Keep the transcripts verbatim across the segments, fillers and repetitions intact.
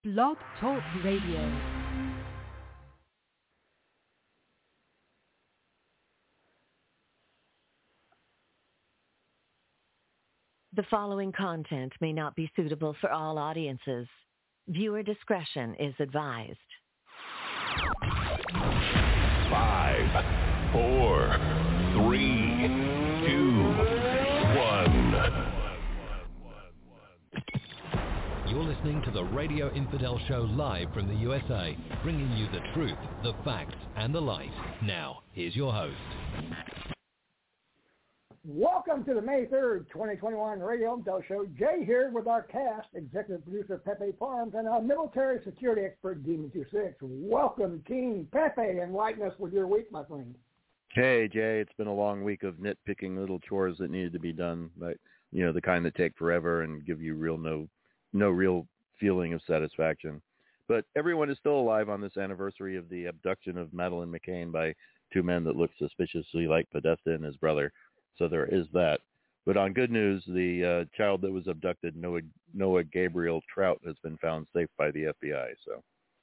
Blog Talk Radio. The following content may not be suitable for all audiences. Viewer discretion is advised. Five, four, three, two, one. You're listening to the Radio Infidel Show live from the U S A, bringing you the truth, the facts, and the light. Now, here's your host. Welcome to the May third, twenty twenty-one Radio Infidel Show. Jay here with our cast, executive producer Pepe Farms, and our military security expert, Demon twenty-six. Welcome, King Pepe, enlighten us with your week, my friend. Hey, Jay, it's been a long week of nitpicking little chores that needed to be done, but, you know, the kind that take forever and give you real no no real feeling of satisfaction. But everyone is still alive on this anniversary of the abduction of Madeleine McCann by two men that look suspiciously like Podesta and his brother. So there is that. But on good news, the uh, child that was abducted, Noah, Noah Gabriel Trout, has been found safe by the F B I. So.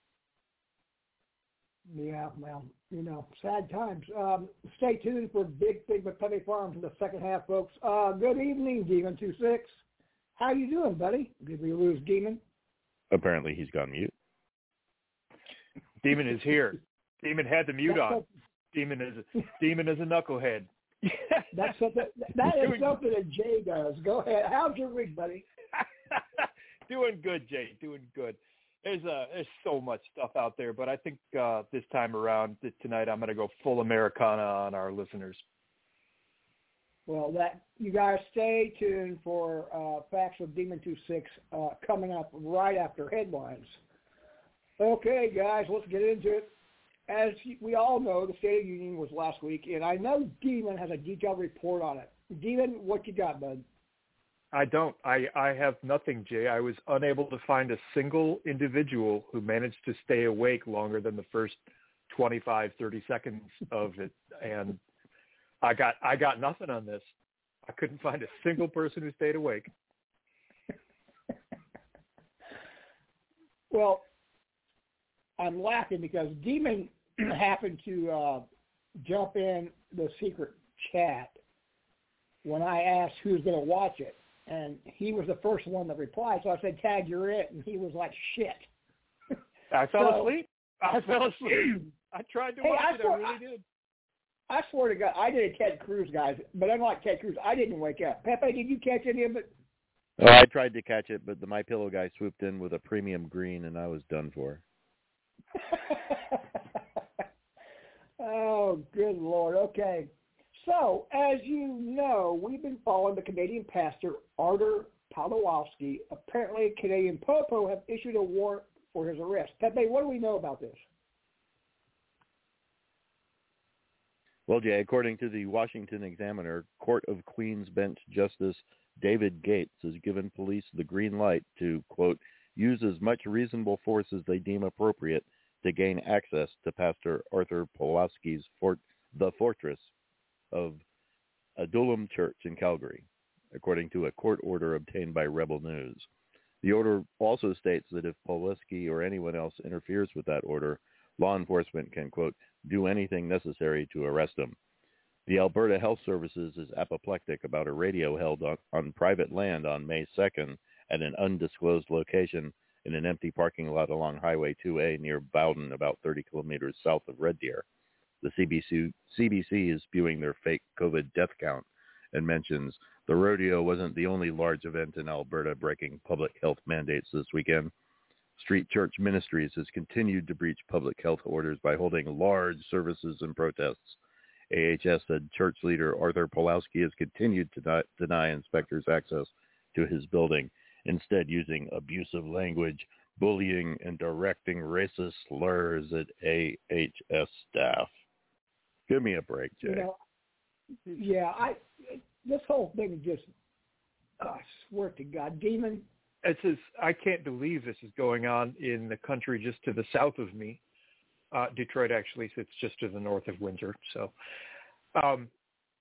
Yeah, well, you know, sad times. Um, stay tuned for Big Thing with Pepe Farms in the second half, folks. Uh, good evening, Demon twenty-six. How you doing, buddy? Did we lose Demon? Apparently he's gone mute. Demon is here. Demon had the mute That's on. a, Demon is a, Demon is a knucklehead. That's something, that is something that Jay does. Go ahead. How's your week, buddy? Doing good, Jay. Doing good. There's uh, there's so much stuff out there, but I think uh, this time around, tonight, I'm going to go full Americana on our listeners. Well, that you guys stay tuned for uh, Facts with Demon twenty-six uh, coming up right after headlines. Okay, guys, let's get into it. As we all know, the State of the Union was last week, and I know Demon has a detailed report on it. Demon, what you got, bud? I don't. I, I have nothing, Jay. I was unable to find a single individual who managed to stay awake longer than the first twenty-five, thirty seconds of it, and I got I got nothing on this. I couldn't find a single person who stayed awake. Well, I'm laughing because Demon happened to uh, jump in the secret chat when I asked who's going to watch it, and he was the first one that replied. So I said, "Tag, you're it," and he was like, "Shit." I fell so, asleep. I fell asleep. I tried to hey, watch I it. swear, I really I, did. I swear to God, I did a Ted Cruz, guys, but unlike Ted Cruz, I didn't wake up. Pepe, did you catch any of it? Oh, I tried to catch it, but the My Pillow guy swooped in with a premium green, and I was done for. Oh, good Lord. Okay. So, as you know, we've been following the Canadian pastor, Artur Pawlowski. Apparently, Canadian Popo have issued a warrant for his arrest. Pepe, what do we know about this? Well, Jay, according to the Washington Examiner, Court of Queen's Bench Justice David Gates has given police the green light to, quote, use as much reasonable force as they deem appropriate to gain access to Pastor Artur Pawlowski's fort, the fortress of Adullam Church in Calgary, according to a court order obtained by Rebel News. The order also states that if Pawlowski or anyone else interferes with that order, law enforcement can, quote, do anything necessary to arrest him. The Alberta Health Services is apoplectic about a radio held on, on private land on May second at an undisclosed location in an empty parking lot along Highway two A near Bowden, about thirty kilometers south of Red Deer. The C B C, C B C is spewing their fake COVID death count and mentions the rodeo wasn't the only large event in Alberta breaking public health mandates this weekend. Street Church Ministries has continued to breach public health orders by holding large services and protests. A H S said church leader Artur Pawlowski has continued to deny, deny inspectors access to his building, instead using abusive language, bullying, and directing racist slurs at A H S staff. Give me a break, Jay. You know, yeah, I. This whole thing is just, oh, I swear to God, Demon. It's just, I can't believe this is going on in the country just to the south of me. Uh, Detroit actually sits just to the north of Windsor. So um,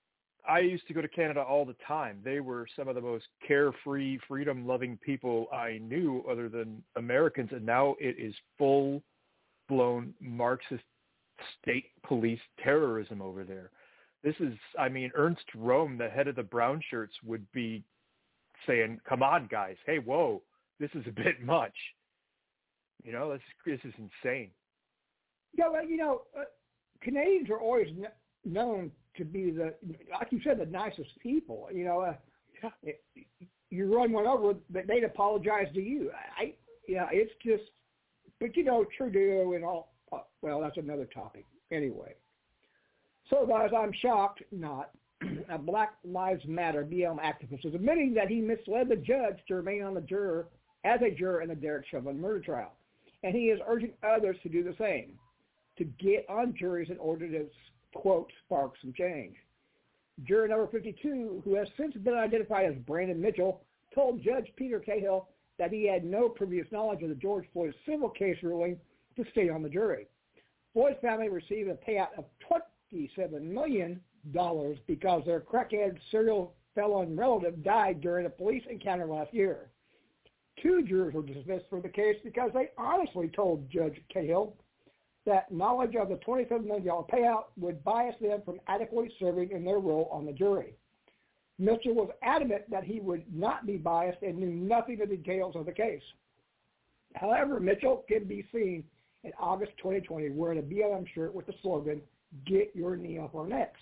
I used to go to Canada all the time. They were some of the most carefree, freedom-loving people I knew other than Americans, and now it is full-blown Marxist state police terrorism over there. This is, I mean, Ernst Röhm, the head of the brown shirts, would be saying, come on, guys, hey, whoa, this is a bit much. You know, this, this is insane. Yeah, well, you know, uh, Canadians are always n- known to be the, like you said, the nicest people. You know, uh, yeah. it, you run one over, but they'd apologize to you. I, yeah, it's just, but you know, Trudeau and all, uh, well, that's another topic. Anyway. So, guys, I'm shocked not. A Black Lives Matter B L M activist is admitting that he misled the judge to remain on the juror as a juror in the Derek Chauvin murder trial. And he is urging others to do the same, to get on juries in order to, quote, spark some change. Juror number fifty-two, who has since been identified as Brandon Mitchell, told Judge Peter Cahill that he had no previous knowledge of the George Floyd civil case ruling to stay on the jury. Floyd's family received a payout of twenty-seven million dollars because their crackhead serial felon relative died during a police encounter last year. Two jurors were dismissed from the case because they honestly told Judge Cahill that knowledge of the twenty-seven million dollars payout would bias them from adequately serving in their role on the jury. Mitchell was adamant that he would not be biased and knew nothing of the details of the case. However, Mitchell can be seen in August twenty twenty wearing a B L M shirt with the slogan, "Get your knee off our necks,"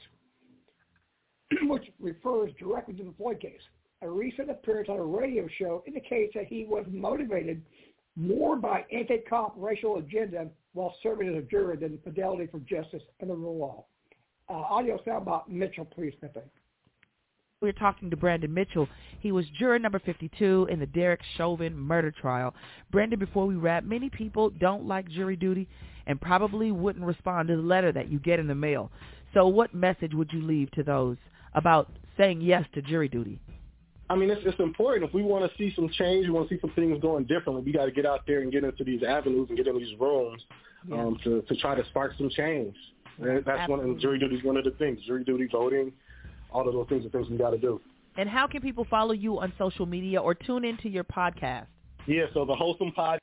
which refers directly to the Floyd case. A recent appearance on a radio show indicates that he was motivated more by anti-cop racial agenda while serving as a juror than fidelity for justice and the rule of law. Uh, audio sound about Mitchell, please, Pepe. We're talking to Brandon Mitchell. He was juror number fifty-two in the Derek Chauvin murder trial. Brandon, before we wrap, many people don't like jury duty and probably wouldn't respond to the letter that you get in the mail. So what message would you leave to those about saying yes to jury duty? I mean, it's, it's important. If we want to see some change, we want to see some things going differently, we got to get out there and get into these avenues and get in these rooms yeah. um, to, to try to spark some change. And that's one, and jury duty is one of the things. Jury duty, voting, all of those things are things we got to do. And how can people follow you on social media or tune into your podcast? Yeah, so the Wholesome Pod.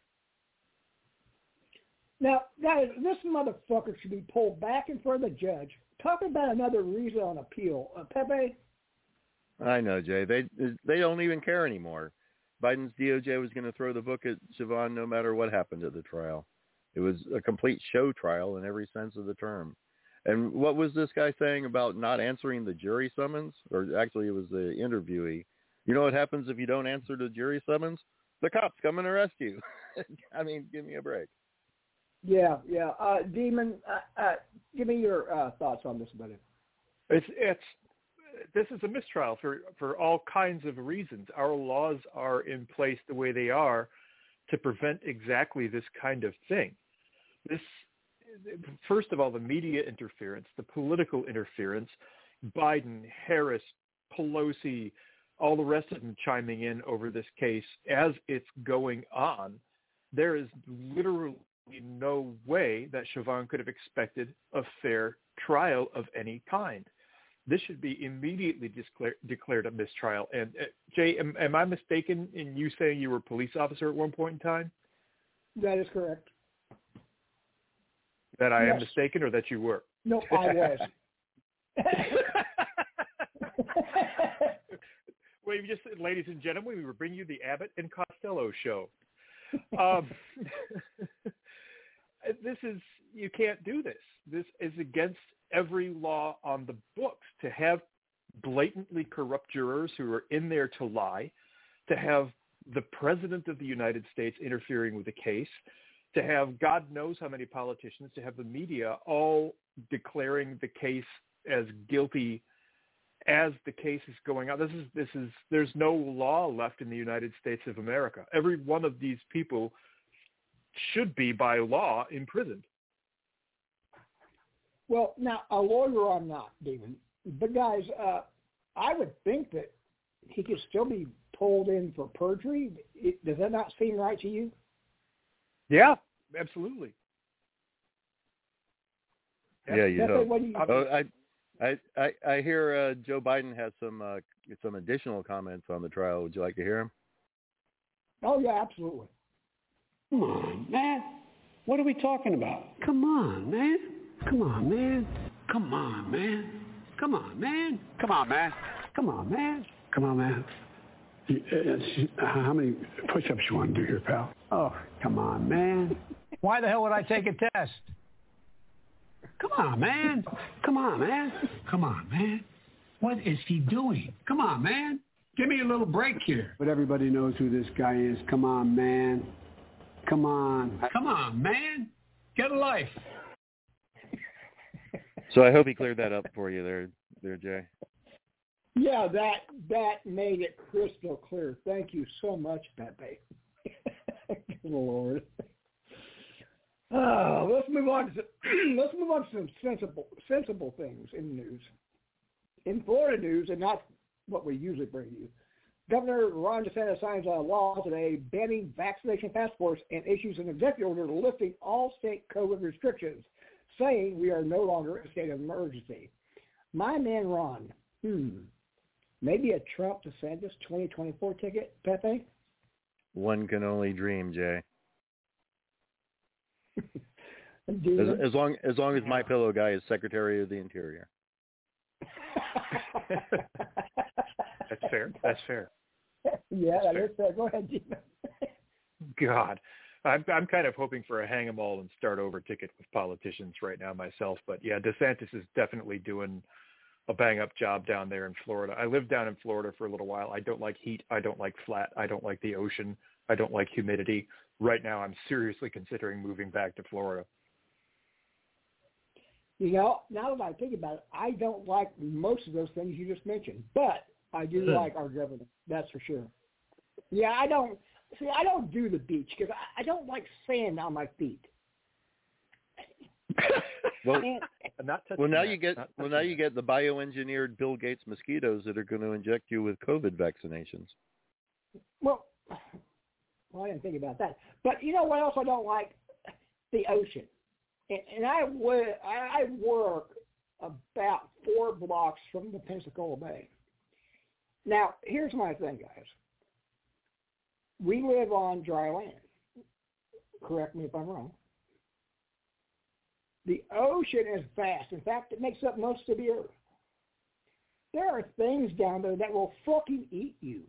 Now, guys, this motherfucker should be pulled back in front of the judge. Talk about another reason on appeal. Uh, Pepe? I know, Jay. They they don't even care anymore. Biden's D O J was going to throw the book at Chauvin no matter what happened at the trial. It was a complete show trial in every sense of the term. And what was this guy saying about not answering the jury summons? Or actually, it was the interviewee. You know what happens if you don't answer the jury summons? The cops come and arrest you. I mean, give me a break. Yeah, yeah. Uh, Demon, uh, uh, give me your uh, thoughts on this, buddy. It's it's this is a mistrial for for all kinds of reasons. Our laws are in place the way they are to prevent exactly this kind of thing. This, first of all, the media interference, the political interference, Biden, Harris, Pelosi, all the rest of them chiming in over this case as it's going on. There is literally no way that Chauvin could have expected a fair trial of any kind. This should be immediately declare, declared a mistrial. And uh, Jay, am, am I mistaken in you saying you were a police officer at one point in time? That is correct. That I yes. am mistaken, or that you were? No, I was. Well, you just, ladies and gentlemen, we will bring you the Abbott and Costello show. Um, this is, you can't do this. This is against every law on the books to have blatantly corrupt jurors who are in there to lie, to have the president of the United States interfering with the case, to have God knows how many politicians, to have the media all declaring the case as guilty as the case is going on. This is, this is, there's no law left in the United States of America. Every one of these people should be by law imprisoned. Well, now, a lawyer I'm not, Damon. But, guys, uh, I would think that he could still be pulled in for perjury. It, does that not seem right to you? Yeah, absolutely. Yeah, you know. You, oh, I, I, I, I hear uh, Joe Biden has some uh, some additional comments on the trial. Would you like to hear him? Oh, yeah, absolutely. Come on, man. What are we talking about? Come on, man. Come on, man. Come on, man. Come on, man. Come on, man. Come on, man. Come on, man. How many push-ups you want to do here, pal? Oh, come on, man. Why the hell would I take a test? Come on, man. Come on, man. Come on, man. What is he doing? Come on, man. Give me a little break here. But everybody knows who this guy is. Come on, man. Come on. Come on, man. Get a life. So I hope he cleared that up for you there, there, Jay. Yeah, that that made it crystal clear. Thank you so much, Pepe. Good Lord. Uh, let's move on to let's move on to some sensible sensible things in the news. In Florida news, and not what we usually bring you, Governor Ron DeSantis signs a law today banning vaccination passports and issues an executive order lifting all state COVID restrictions, saying we are no longer in a state of emergency. My man Ron, hmm, maybe a Trump DeSantis twenty twenty-four ticket, Pepe? One can only dream, Jay. As, as long as long as my pillow guy is Secretary of the Interior. That's fair. That's fair. Yeah, That's that fair. is fair. Go ahead, Gina. God, I'm I'm kind of hoping for a hang 'em all and start over ticket with politicians right now myself. But yeah, DeSantis is definitely doing a bang up job down there in Florida. I lived down in Florida for a little while. I don't like heat. I don't like flat. I don't like the ocean. I don't like humidity. Right now, I'm seriously considering moving back to Florida. You know, now that I think about it, I don't like most of those things you just mentioned, but I do Hmm. like our governor. That's for sure. Yeah, I don't see. I don't do the beach because I, I don't like sand on my feet. Well, not well now that. you get Not well now you get the bioengineered Bill Gates mosquitoes that are going to inject you with COVID vaccinations. Well, well, I didn't think about that. But you know what else I don't like? The ocean. And, and I, w- I work about four blocks from the Pensacola Bay. Now, here's my thing, guys. We live on dry land. Correct me if I'm wrong. The ocean is vast. In fact, it makes up most of the earth. There are things down there that will fucking eat you.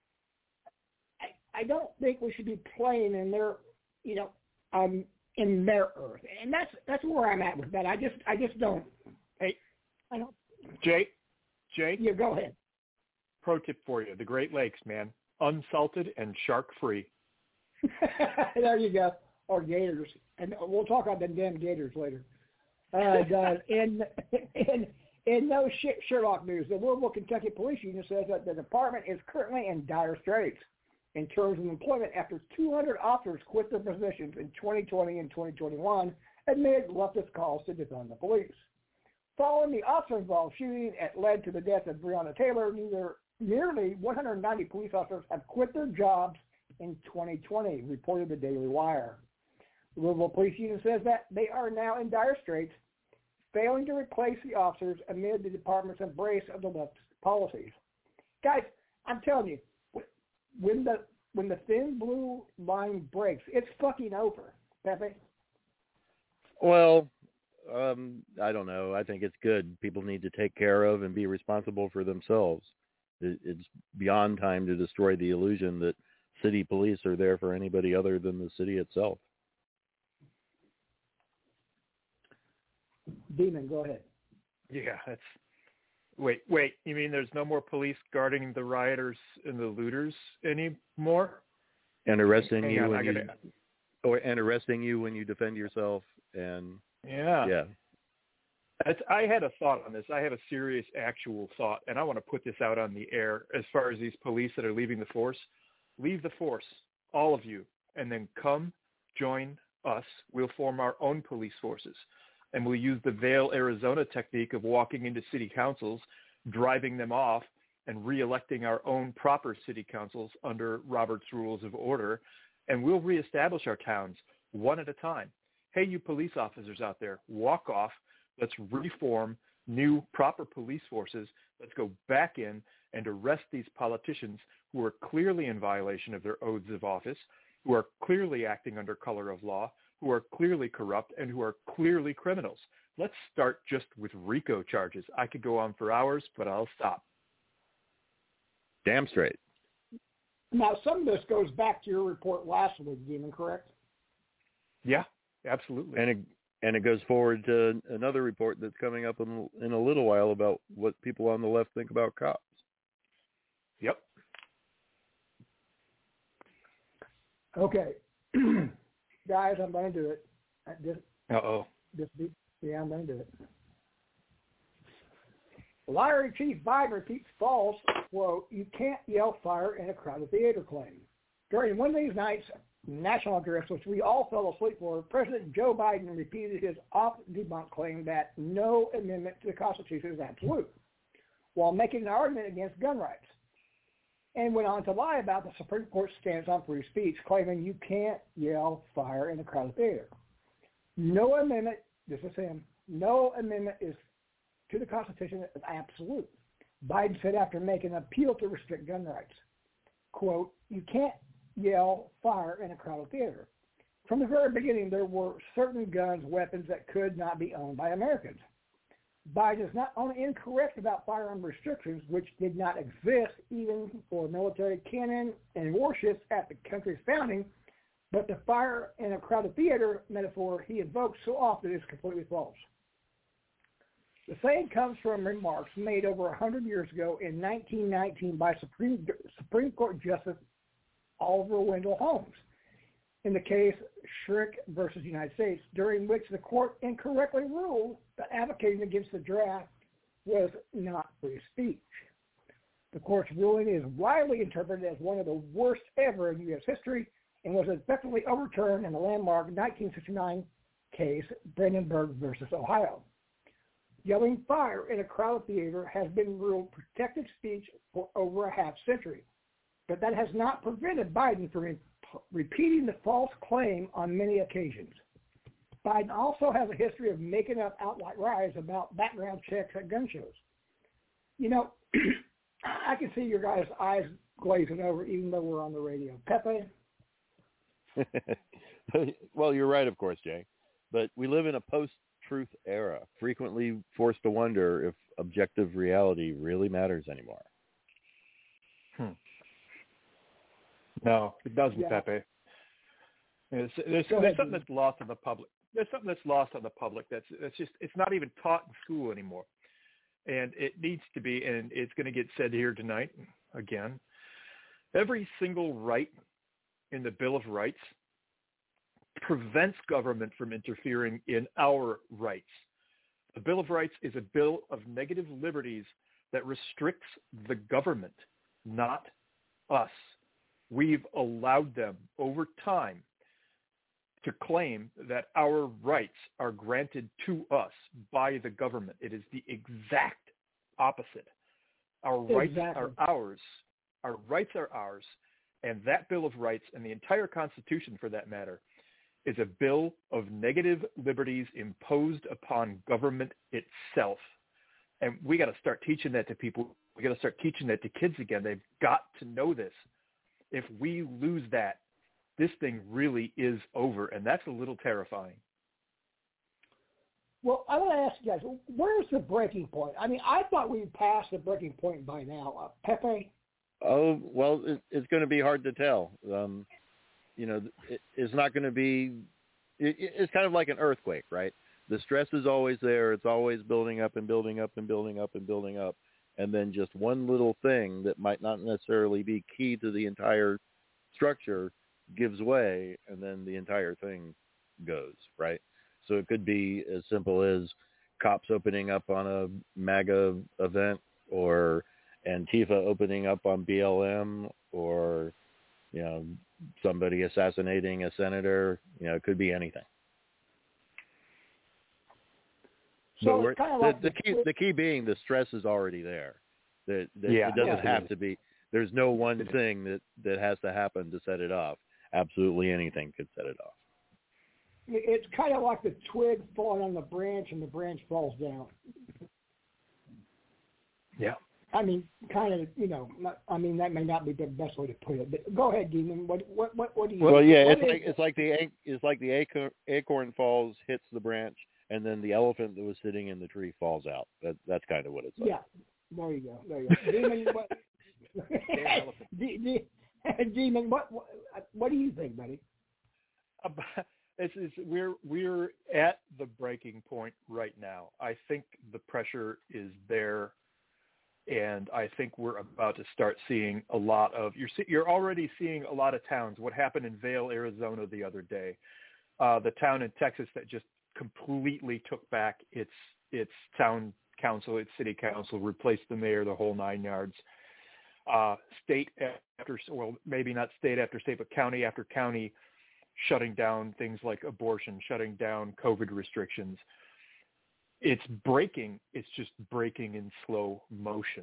I, I don't think we should be playing in their, you know, um, in their earth, and that's that's where I'm at with that. I just I just don't. Hey, I don't. Jay, Jay. Yeah, go ahead. Pro tip for you: the Great Lakes, man, unsalted and shark free. There you go. Or gators, and we'll talk about the damn gators later. Uh, in in in no shit Sherlock news, the Louisville, Kentucky Police Union says that the department is currently in dire straits in terms of employment after two hundred officers quit their positions in twenty twenty and twenty twenty-one amid leftist calls to defund the police. Following the officer-involved shooting that led to the death of Breonna Taylor, neither, nearly one hundred ninety police officers have quit their jobs in twenty twenty, reported the Daily Wire. The Louisville Police Union says that they are now in dire straits, failing to replace the officers amid the department's embrace of the leftist policies. Guys, I'm telling you, when the when the thin blue line breaks, it's fucking over, Pepe. Well, um, I don't know. I think it's good. People need to take care of and be responsible for themselves. It, it's beyond time to destroy the illusion that city police are there for anybody other than the city itself. Demon, go ahead. Yeah, that's. Wait, wait. You mean there's no more police guarding the rioters and the looters anymore? And arresting Hang you on, when I you, gotta... or and arresting you when you defend yourself. And yeah, yeah. That's, I had a thought on this. I have a serious, actual thought, and I want to put this out on the air. As far as these police that are leaving the force, leave the force, all of you, and then come join us. We'll form our own police forces. And we'll use the Vail, Arizona technique of walking into city councils, driving them off, and re-electing our own proper city councils under Robert's Rules of Order. And we'll reestablish our towns one at a time. Hey, you police officers out there, walk off. Let's reform new proper police forces. Let's go back in and arrest these politicians who are clearly in violation of their oaths of office, who are clearly acting under color of law, who are clearly corrupt, and who are clearly criminals. Let's start just with RICO charges. I could go on for hours, but I'll stop. Damn straight. Now, some of this goes back to your report last week, Demon, correct? Yeah, absolutely. And it, and it goes forward to another report that's coming up in, in a little while about what people on the left think about cops. Yep. Okay. Guys, I'm going to do it. Just, Uh-oh. Just be, yeah, I'm going to do it. Liar Chief Biden repeats false, quote, "You can't yell fire in a crowded theater" claim. During one of these nights' national address, which we all fell asleep for, President Joe Biden repeated his oft-debunked claim that no amendment to the Constitution is absolute, while making an argument against gun rights, and went on to lie about the Supreme Court's stance on free speech, claiming you can't yell fire in a crowded theater. No amendment, this is him, no amendment is to the Constitution is absolute. Biden said after making an appeal to restrict gun rights, quote, "You can't yell fire in a crowded theater. From the very beginning, there were certain guns, weapons that could not be owned by Americans." Biden is not only incorrect about firearm restrictions, which did not exist even for military cannon and warships at the country's founding, but the fire in a crowded theater metaphor he invokes so often is completely false. The same comes from remarks made over one hundred years ago in nineteen nineteen by Supreme, Supreme Court Justice Oliver Wendell Holmes in the case Shrink versus United States, during which the court incorrectly ruled that advocating against the draft was not free speech. The court's ruling is widely interpreted as one of the worst ever in U S history and was effectively overturned in the landmark nineteen sixty-nine case Brandenburg versus Ohio. Yelling fire in a crowded theater has been ruled protected speech for over a half century, but that has not prevented Biden from re- repeating the false claim on many occasions. Biden also has a history of making up outright lies about background checks at gun shows. You know, I can see your guys' eyes glazing over even though we're on the radio. Pepe? Well, you're right, of course, Jay. But we live in a post-truth era, frequently forced to wonder if objective reality really matters anymore. Hmm. No, it doesn't, Yeah. Pepe. There's, there's, there's something that's lost on the public. There's something that's lost on the public. That's that's just it's not even taught in school anymore, and it needs to be. And it's going to get said here tonight again. Every single right in the Bill of Rights prevents government from interfering in our rights. The Bill of Rights is a bill of negative liberties that restricts the government, not us. We've allowed them over time to claim that our rights are granted to us by the government. It is the exact opposite. Our rights Exactly. are ours. Our rights are ours. And that Bill of Rights, and the entire Constitution for that matter, is a bill of negative liberties imposed upon government itself. And we got to start teaching that to people. We got to start teaching that to kids again. They've got to know this. If we lose that, this thing really is over, and that's a little terrifying. Well, I want to ask you guys, where's the breaking point? I mean, I thought we passed the breaking point by now. Uh, Pepe? Oh, well, it, it's going to be hard to tell. Um, you know, it, it's not going to be it, – it's kind of like an earthquake, right? The stress is always there. It's always building up and building up and building up and building up. And then just one little thing that might not necessarily be key to the entire structure gives way, and then the entire thing goes, right? So it could be as simple as cops opening up on a MAGA event, or Antifa opening up on B L M, or, you know, somebody assassinating a senator. You know, it could be anything. So but we're, it's kind of the, like the key, the key being the stress is already there. That, that Yeah, it doesn't yeah, have to be. There's no one thing that, that has to happen to set it off. Absolutely anything could set it off. It's kind of like the twig falling on the branch and the branch falls down. Yeah. I mean, kind of, you know, not, I mean, that may not be the best way to put it, but go ahead, Demon. What, what, what, what do you? Well, yeah, it's is, like it's like the it's like the acorn, acorn falls, hits the branch, and then the elephant that was sitting in the tree falls out. That that's kind of what it's like. Yeah, there you go. There you go. Demon, what? D, D, Demon, what, what, what do you think, buddy? It's, it's, we're we're at the breaking point right now. I think the pressure is there. And I think we're about to start seeing a lot of you're see, you're already seeing a lot of towns. What happened in Vail, Arizona, the other day, uh, the town in Texas that just completely took back its its town council, its city council, replaced the mayor, the whole nine yards. Uh, state after well, maybe not state after state, but county after county, shutting down things like abortion, shutting down COVID restrictions. It's breaking. It's just breaking in slow motion.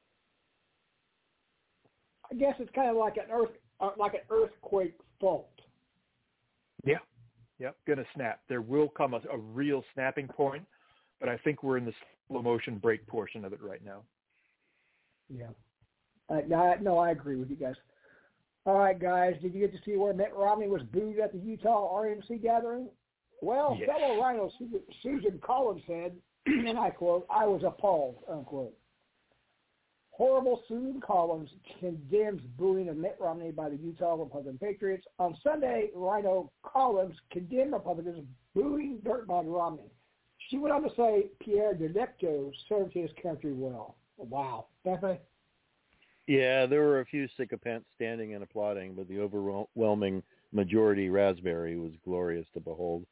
I guess it's kind of like an earth, uh, like an earthquake fault. Yeah, yep, gonna snap. There will come a, a real snapping point, but I think we're in the slow motion break portion of it right now. Yeah. Uh, no, no, I agree with you guys. All right, guys, did you get to see where Mitt Romney was booed at the Utah R N C gathering? Well, yes. fellow Rhino Susan Collins said, and I quote, "I was appalled," unquote. Horrible Susan Collins condemns booing of Mitt Romney by the Utah Republican Patriots. On Sunday, Rhino Collins condemned Republicans booing Dirtbag Romney. She went on to say Pierre Delecto served his country well. Wow. Pepe? Yeah, there were a few sycophants standing and applauding, but the overwhelming majority raspberry was glorious to behold.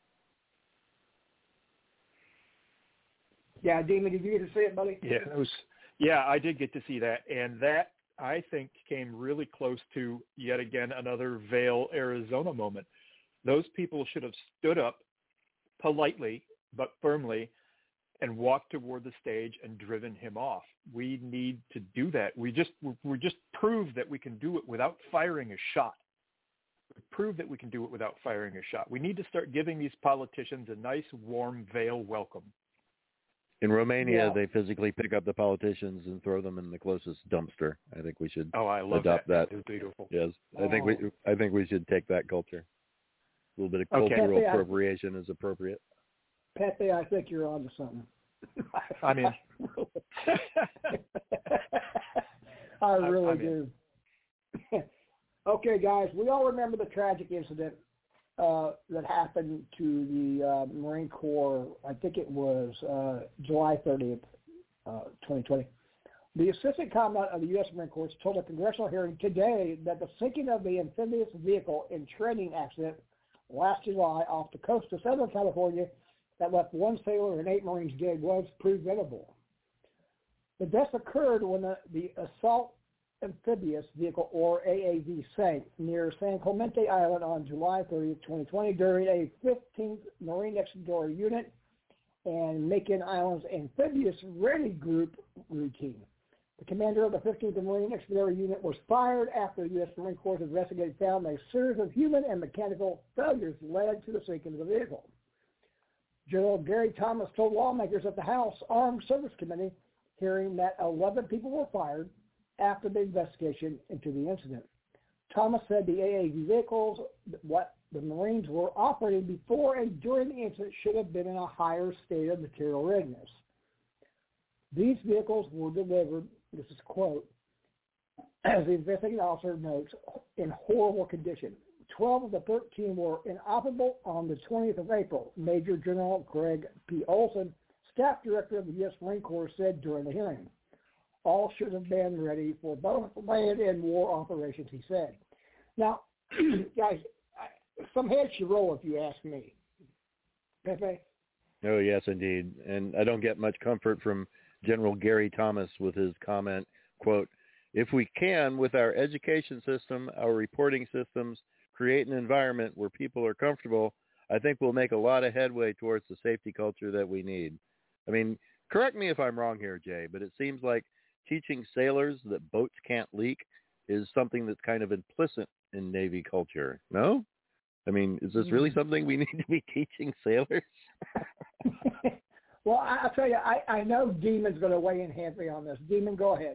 Yeah, Demon, did you get to see it, buddy? Yeah, it was. Yeah, I did get to see that, and that I think came really close to yet again another Vail, Arizona moment. Those people should have stood up politely but firmly and walked toward the stage and driven him off. We need to do that. We just we just proved that we can do it without firing a shot. We proved that we can do it without firing a shot. We need to start giving these politicians a nice, warm Vail welcome. In Romania, Yeah. they physically pick up the politicians and throw them in the closest dumpster. I think we should oh, I love adopt that. that. It's beautiful. Yes, I Oh. think we I think we should take that culture. A little bit of Okay. cultural Pepe, I- appropriation is appropriate. Pepe, I think you're on to something. I mean, I really I mean. do. Okay, guys, we all remember the tragic incident uh, that happened to the uh, Marine Corps. I think it was uh, July thirtieth, uh, twenty twenty. The Assistant Commandant of the U S Marine Corps told a congressional hearing today that the sinking of the amphibious vehicle in training accident last July off the coast of Southern California that left one sailor and eight Marines dead was preventable. The death occurred when the, the assault amphibious vehicle, or A A V, sank near San Clemente Island on July thirtieth, twenty twenty during a fifteenth Marine Expeditionary Unit and Makin Islands Amphibious Ready Group routine. The commander of the fifteenth Marine Expeditionary Unit was fired after the U S Marine Corps investigated found a series of human and mechanical failures led to the sinking of the vehicle. General Gary Thomas told lawmakers at the House Armed Service Committee hearing that eleven people were fired after the investigation into the incident. Thomas said the A A V vehicles, what the Marines were operating before and during the incident, should have been in a higher state of material readiness. These vehicles were delivered, this is a quote, as the investigating officer notes, in horrible condition. Twelve of the thirteen were inoperable on the twentieth of April, Major General Greg P. Olson, Staff Director of the U S Marine Corps, said during the hearing. All should have been ready for both land and war operations, he said. Now, guys, some heads should roll if you ask me. Pepe? Oh, yes, indeed. And I don't get much comfort from General Gary Thomas with his comment, quote, "If we can, with our education system, our reporting systems, create an environment where people are comfortable, I think we'll make a lot of headway towards the safety culture that we need." I mean, correct me if I'm wrong here, Jay, but it seems like teaching sailors that boats can't leak is something that's kind of implicit in Navy culture. No? I mean, is this really something we need to be teaching sailors? Well, I, I'll tell you, I, I know Demon's going to weigh in heavily on this. Demon, go ahead.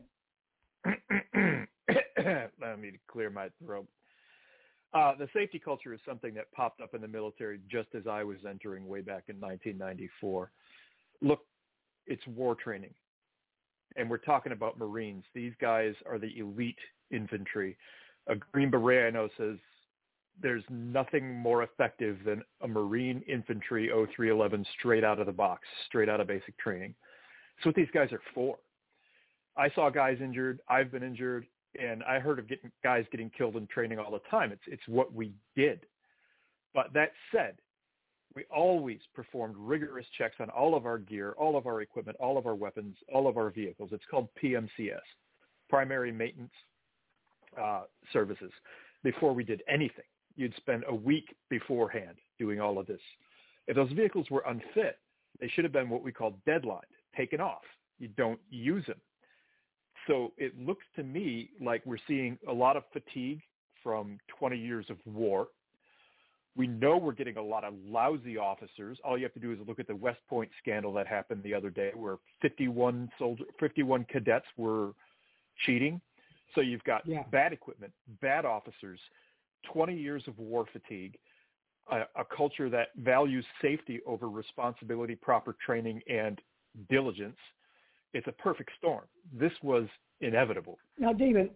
Let me clear my throat. Uh, the safety culture is something that popped up in the military just as I was entering way back in nineteen ninety-four. Look, it's war training. And we're talking about Marines. These guys are the elite infantry. A Green Beret, I know, says there's nothing more effective than a Marine infantry oh three eleven straight out of the box, straight out of basic training. That's what these guys are for. I saw guys injured. I've been injured. And I heard of getting guys getting killed in training all the time. It's it's what we did. But that said, we always performed rigorous checks on all of our gear, all of our equipment, all of our weapons, all of our vehicles. It's called P M C S, Primary Maintenance uh, Services. Before we did anything, you'd spend a week beforehand doing all of this. If those vehicles were unfit, they should have been what we call deadlined, taken off. You don't use them. So it looks to me like we're seeing a lot of fatigue from twenty years of war. We know we're getting a lot of lousy officers. All you have to do is look at the West Point scandal that happened the other day where fifty-one soldier, fifty-one cadets were cheating. So you've got yeah. bad equipment, bad officers, twenty years of war fatigue, a, a culture that values safety over responsibility, proper training, and diligence. It's a perfect storm. This was inevitable. Now, Demon,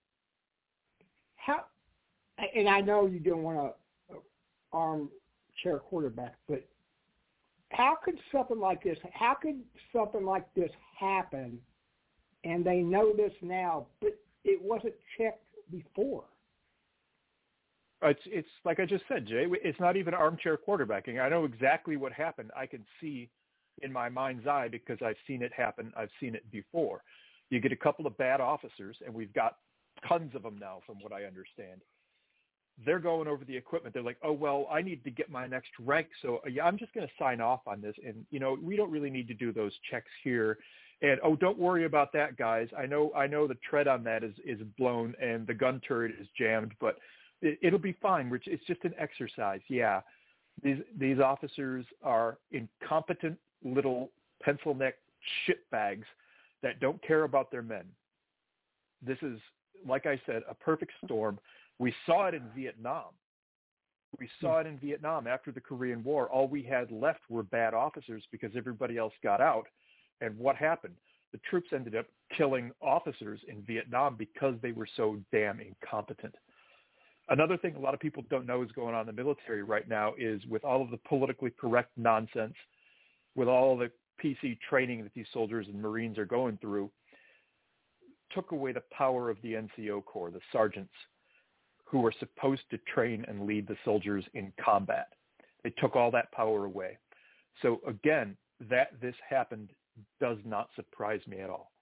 how, and I know you don't want to armchair quarterback, but how could something like this, how could something like this happen, and they know this now, but it wasn't checked before? It's, it's like I just said, Jay, it's not even armchair quarterbacking. I know exactly what happened. I can see in my mind's eye because I've seen it happen. I've seen it before. You get a couple of bad officers, and we've got tons of them now from what I understand. They're going over the equipment. They're like, oh, well, I need to get my next rank, so yeah, I'm just going to sign off on this. And, you know, we don't really need to do those checks here. And, oh, don't worry about that, guys. I know I know the tread on that is, is blown and the gun turret is jammed, but it, it'll be fine. It's just an exercise. Yeah, these these officers are incompetent little pencil neck shitbags that don't care about their men. This is, like I said, a perfect storm. We saw it in Vietnam. We saw it in Vietnam after the Korean War. All we had left were bad officers because everybody else got out. And what happened? The troops ended up killing officers in Vietnam because they were so damn incompetent. Another thing a lot of people don't know is going on in the military right now is with all of the politically correct nonsense, with all the P C training that these soldiers and Marines are going through, took away the power of the N C O Corps, the sergeants, who were supposed to train and lead the soldiers in combat. They took all that power away. So again, that this happened does not surprise me at all.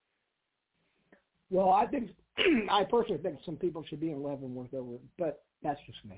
Well, I think, I personally think some people should be in Leavenworth over it, but that's just me.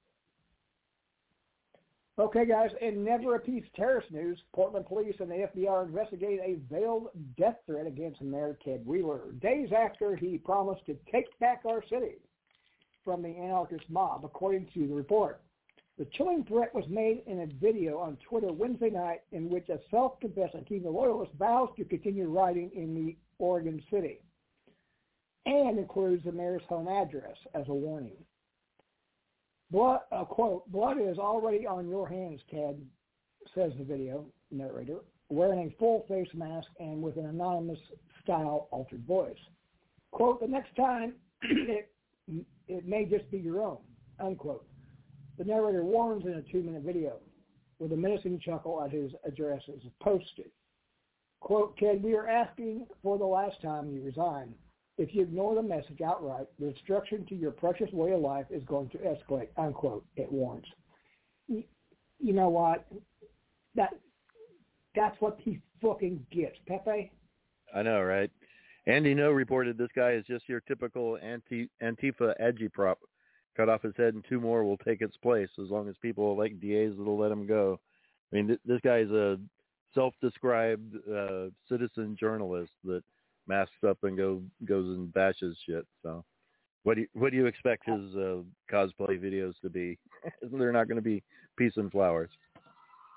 Okay, guys, in Never a Peace terrorist news, Portland police and the F B I are investigating a veiled death threat against Mayor Ted Wheeler, days after he promised to take back our city from the anarchist mob, according to the report. The chilling threat was made in a video on Twitter Wednesday night in which a self-confessed Antifa loyalist vows to continue riding in the Oregon city and includes the mayor's home address as a warning. Blood, uh, quote, blood is already on your hands, Ted, says the video narrator, wearing a full face mask and with an anonymous style altered voice. Quote, the next time it, it may just be your own, unquote. The narrator warns in a two-minute video with a menacing chuckle at his address is posted. Quote, Ted, we are asking for the last time you resign. If you ignore the message outright, the destruction to your precious way of life is going to escalate, unquote, it warns. You, you know what? That That's what he fucking gets. Pepe? I know, right? Andy No reported this guy is just your typical anti, Antifa agitprop. Cut off his head and two more will take its place as long as people like D As that'll let him go. I mean, th- this guy's a self-described uh, citizen journalist that masks up and go goes and bashes shit. So, what do you, what do you expect his uh, cosplay videos to be? They're not going to be peace and flowers.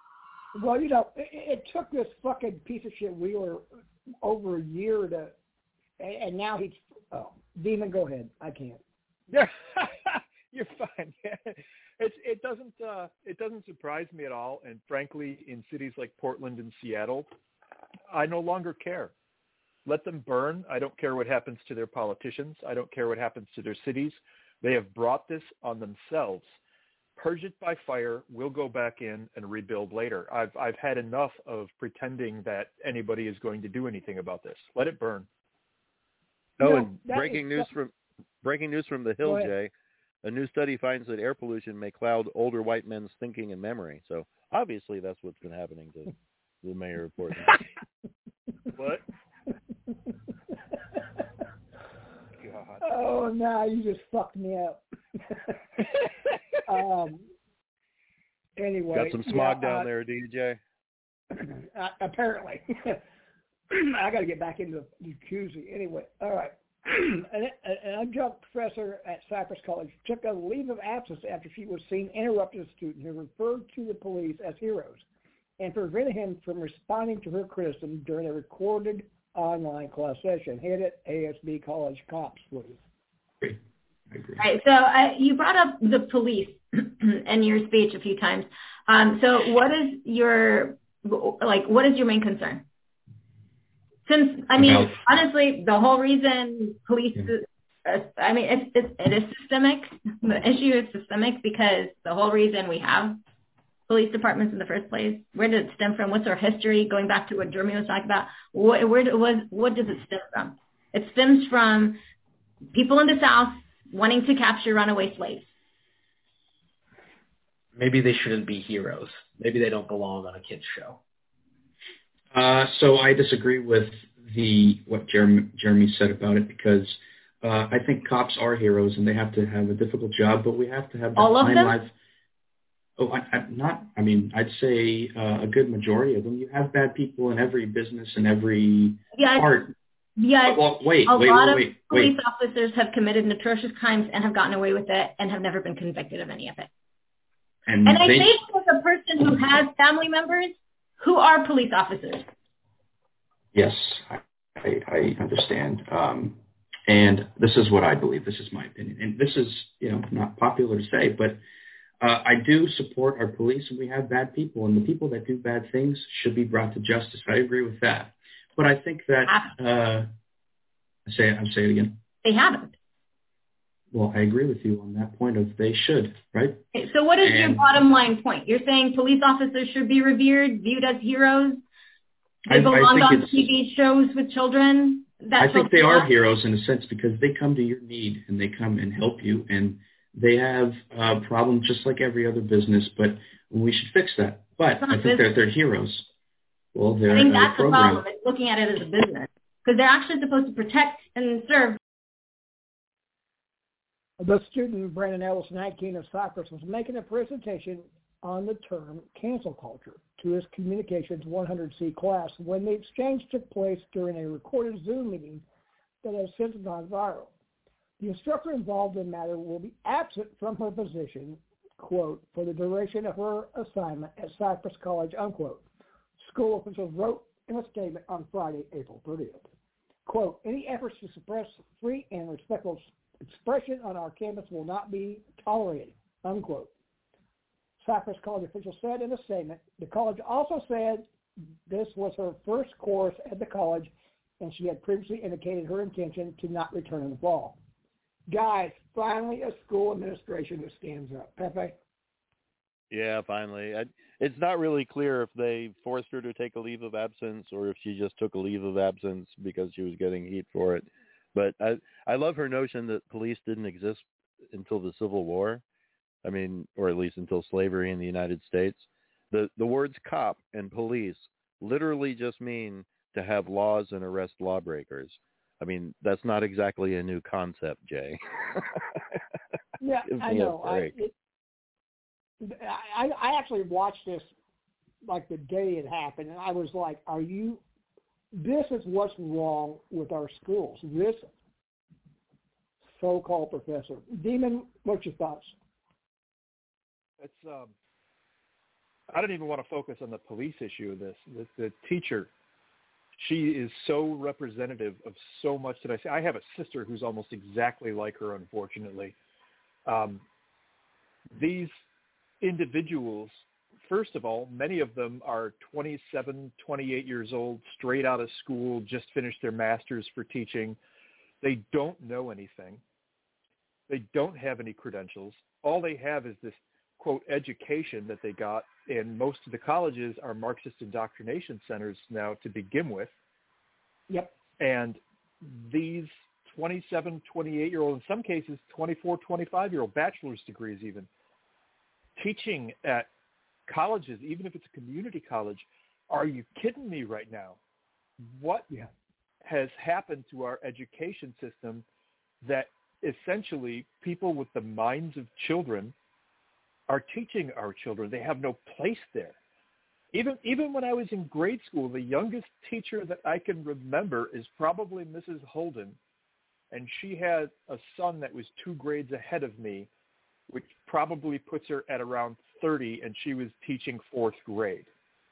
Well, you know, it, it took this fucking piece of shit Wheeler over a year to, and now he's, oh, Demon, go ahead. I can't. Yeah, you're fine. It's, it doesn't uh, it doesn't surprise me at all. And frankly, in cities like Portland and Seattle, I no longer care. Let them burn. I don't care what happens to their politicians. I don't care what happens to their cities. They have brought this on themselves. Purge it by fire. We'll go back in and rebuild later. I've I've had enough of pretending that anybody is going to do anything about this. Let it burn. Oh, No, and breaking news so- from breaking news from the Hill, Jay. A new study finds that air pollution may cloud older white men's thinking and memory. So obviously, that's what's been happening to the mayor of Portland. What? God. Oh no, you just fucked me up. um. Anyway, got some smog yeah, down uh, there, D J. Uh, apparently, I got to get back into the jacuzzi. Anyway, all right. an, an adjunct professor at Cypress College took a leave of absence after she was seen interrupting a student who referred to the police as heroes and prevented him from responding to her criticism during a recorded online class session. Hit it, A S B College cops, please. Great. I agree. All right, so uh, you brought up the police in your speech a few times. Um, so what is your, like, what is your main concern? Since, I mean, About, honestly, the whole reason police, yeah. uh, I mean, it's, it's, it is systemic. The issue is systemic because the whole reason we have police departments in the first place, where did it stem from? What's our history? Going back to what Jeremy was talking about, what, where was, what does it stem from? It stems from people in the South wanting to capture runaway slaves. Maybe they shouldn't be heroes. Maybe they don't belong on a kid's show. Uh, so I disagree with the what Jeremy, Jeremy said about it because uh, I think cops are heroes and they have to have a difficult job, but we have to have that all of fine them. Life. Oh, I, I, not. I mean, I'd say uh, a good majority of them. You have bad people in every business and every yeah, part. Yeah, well, wait, a wait, lot wait, of wait, police wait. officers have committed atrocious crimes and have gotten away with it and have never been convicted of any of it. And, and I they, say this as a person who has family members who are police officers. Yes, I, I, I understand. Um, and this is what I believe. This is my opinion. And this is, you know, not popular to say, but uh, I do support our police, and we have bad people, and the people that do bad things should be brought to justice. I agree with that. But I think that uh, I say I'm say it again. They haven't. Well, I agree with you on that point of they should, right? Okay, so what is and, your bottom line point? You're saying police officers should be revered, viewed as heroes? They I, belong I on T V shows with children? That I think they are heroes in a sense because they come to your need and they come and help you, and they have a problem just like every other business, but we should fix that. But I think that they're heroes. Well, they're I think a that's the program. problem. It's looking at it as a business because they're actually supposed to protect and serve. The student, Brandon Ellis, nineteen of Cypress, was making a presentation on the term cancel culture to his Communications one hundred C class when the exchange took place during a recorded Zoom meeting that has since gone viral. The instructor involved in the matter will be absent from her position, quote, for the duration of her assignment at Cypress College, unquote. School officials wrote in a statement on Friday, April thirtieth. Quote, any efforts to suppress free and respectful expression on our campus will not be tolerated, unquote. Cypress College officials said in a statement. The college also said this was her first course at the college, and she had previously indicated her intention to not return in the fall. Guys, finally a school administration that stands up. Pepe? Yeah, finally. I, it's not really clear if they forced her to take a leave of absence or if she just took a leave of absence because she was getting heat for it. But I, I love her notion that police didn't exist until the Civil War. I mean, or at least until slavery in the United States. The the words cop and police literally just mean to have laws and arrest lawbreakers. I mean, that's not exactly a new concept, Jay. Yeah, I know. I, it, I I actually watched this like the day it happened, and I was like, "Are you? This is what's wrong with our schools. This so-called professor, Demon. What's your thoughts?" It's um, I don't even want to focus on the police issue of this. The, the teacher, she is so representative of so much that I say. I have a sister who's almost exactly like her, unfortunately. Um, these individuals, first of all, many of them are twenty-seven, twenty-eight years old, straight out of school, just finished their master's for teaching. They don't know anything. They don't have any credentials. All they have is this, quote, education that they got, and most of the colleges are Marxist indoctrination centers now to begin with. Yep. And these twenty-seven, twenty-eight-year-old, in some cases twenty-four, twenty-five-year-old bachelor's degrees even, teaching at colleges, even if it's a community college. Are you kidding me right now? What yeah. has happened to our education system that essentially people with the minds of children are teaching our children? They have no place there. Even even when I was in grade school, the youngest teacher that I can remember is probably Missus Holden, and she had a son that was two grades ahead of me, which probably puts her at around thirty, and she was teaching fourth grade.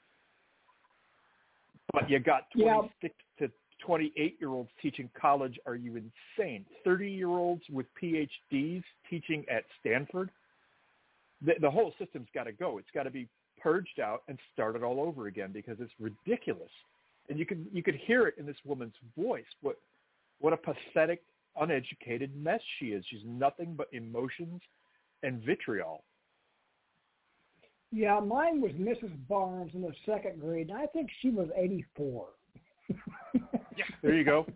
But you got twenty-six yeah. to twenty-eight-year-olds teaching college. Are you insane? thirty-year-olds with P H Ds teaching at Stanford? The, the whole system's got to go. It's got to be purged out and started all over again because it's ridiculous. And you can you could hear it in this woman's voice. What what a pathetic, uneducated mess she is. She's nothing but emotions and vitriol. Yeah, mine was Missus Barnes in the second grade, and I think she was eighty-four. Yeah, there you go.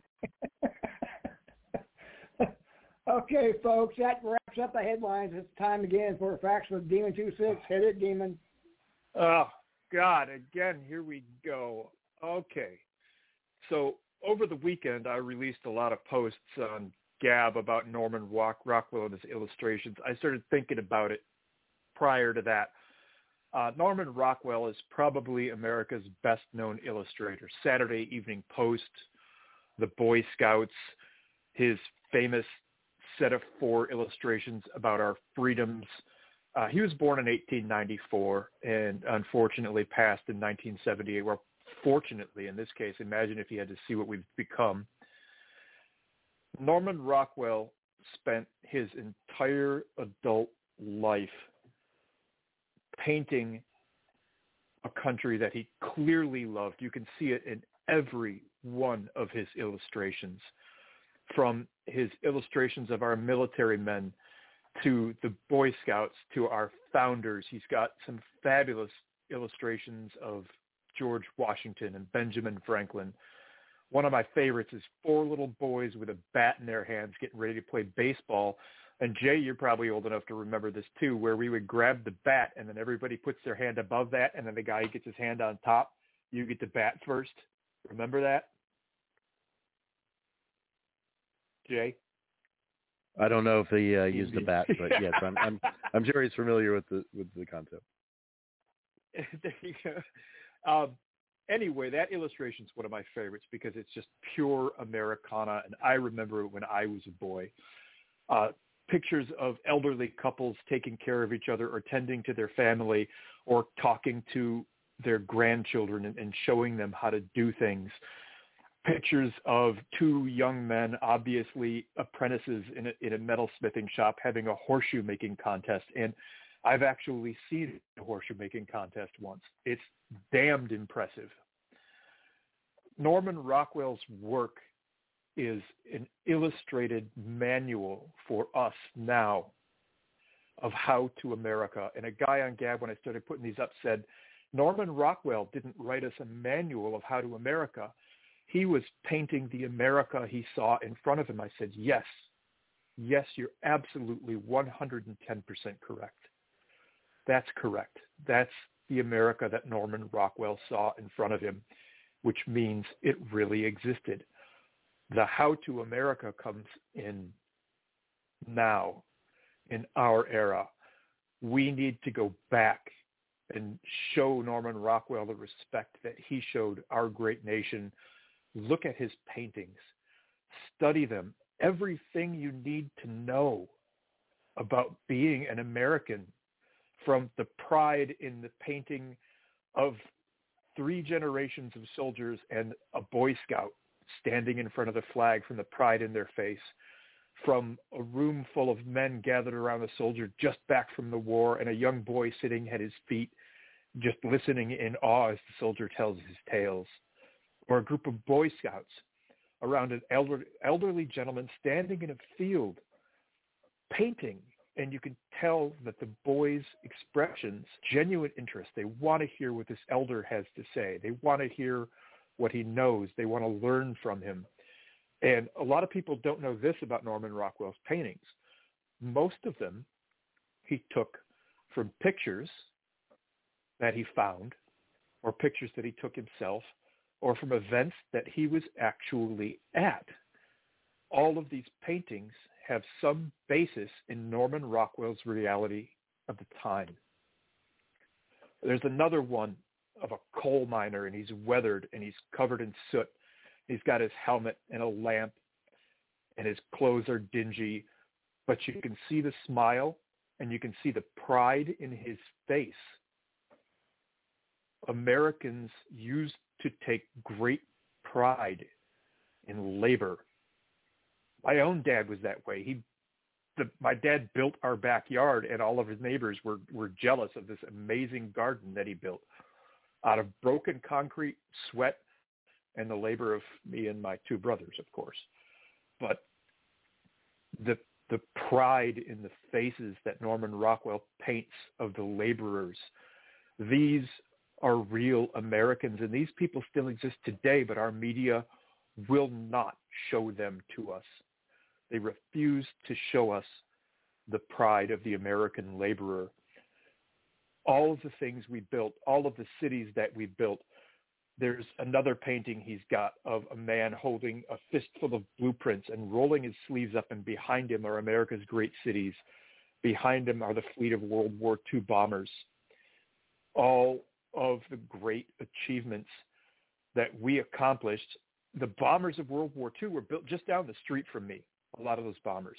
Okay, folks, that wraps up the headlines. It's time again for Facts with Demon two six. Hit it, Demon. Oh, God, again, here we go. Okay. So over the weekend, I released a lot of posts on Gab about Norman Rock- Rockwell and his illustrations. I started thinking about it prior to that. Uh, Norman Rockwell is probably America's best-known illustrator. Saturday Evening Post, the Boy Scouts, his famous set of four illustrations about our freedoms. Uh, he was born in eighteen ninety-four and unfortunately passed in nineteen seventy-eight. Well, fortunately, in this case, imagine if he had to see what we've become. Norman Rockwell spent his entire adult life painting a country that he clearly loved. You can see it in every one of his illustrations, from his illustrations of our military men to the Boy Scouts to our founders. He's got some fabulous illustrations of George Washington and Benjamin Franklin. One of my favorites is four little boys with a bat in their hands getting ready to play baseball. And Jay, you're probably old enough to remember this too, where we would grab the bat and then everybody puts their hand above that, and then the guy gets his hand on top. You get the bat first. Remember that? Jay? I don't know if he uh, used the bat, but yes, I'm, I'm I'm sure he's familiar with the with the concept. There you go. Um, anyway, that illustration is one of my favorites because it's just pure Americana, and I remember it when I was a boy. Uh, pictures of elderly couples taking care of each other or tending to their family or talking to their grandchildren and, and showing them how to do things. Pictures of two young men, obviously apprentices in a, in a metalsmithing shop, having a horseshoe making contest. And I've actually seen a horseshoe making contest once. It's damned impressive. Norman Rockwell's work is an illustrated manual for us now of how to America. And a guy on Gab, when I started putting these up, said, Norman Rockwell didn't write us a manual of how to America. He was painting the America he saw in front of him. I said, yes, yes, you're absolutely one hundred ten percent correct. That's correct. That's the America that Norman Rockwell saw in front of him, which means it really existed. The how to America comes in now, in our era. We need to go back and show Norman Rockwell the respect that he showed our great nation. Look at his paintings. Study them. Everything you need to know about being an American from the pride in the painting of three generations of soldiers and a Boy Scout standing in front of the flag from the pride in their face, from a room full of men gathered around a soldier just back from the war and a young boy sitting at his feet just listening in awe as the soldier tells his tales, or a group of Boy Scouts around an elder, elderly gentleman standing in a field painting, and you can tell that the boy's expressions, genuine interest. They want to hear what this elder has to say. They want to hear what he knows. They want to learn from him. And a lot of people don't know this about Norman Rockwell's paintings. Most of them he took from pictures that he found, or pictures that he took himself, or from events that he was actually at. All of these paintings have some basis in Norman Rockwell's reality of the time. There's another one of a coal miner, and he's weathered, and he's covered in soot. He's got his helmet and a lamp, and his clothes are dingy, but you can see the smile, and you can see the pride in his face. Americans used to take great pride in labor. My own dad was that way. He, the, my dad built our backyard, and all of his neighbors were, were jealous of this amazing garden that he built out of broken concrete, sweat, and the labor of me and my two brothers, of course. But the the pride in the faces that Norman Rockwell paints of the laborers, these are real Americans, and these people still exist today, but our media will not show them to us. They refuse to show us the pride of the American laborer. All of the things we built, all of the cities that we built, there's another painting he's got of a man holding a fistful of blueprints and rolling his sleeves up, and behind him are America's great cities. Behind him are the fleet of World War Two bombers. All of the great achievements that we accomplished. The bombers of World War Two were built just down the street from me, a lot of those bombers.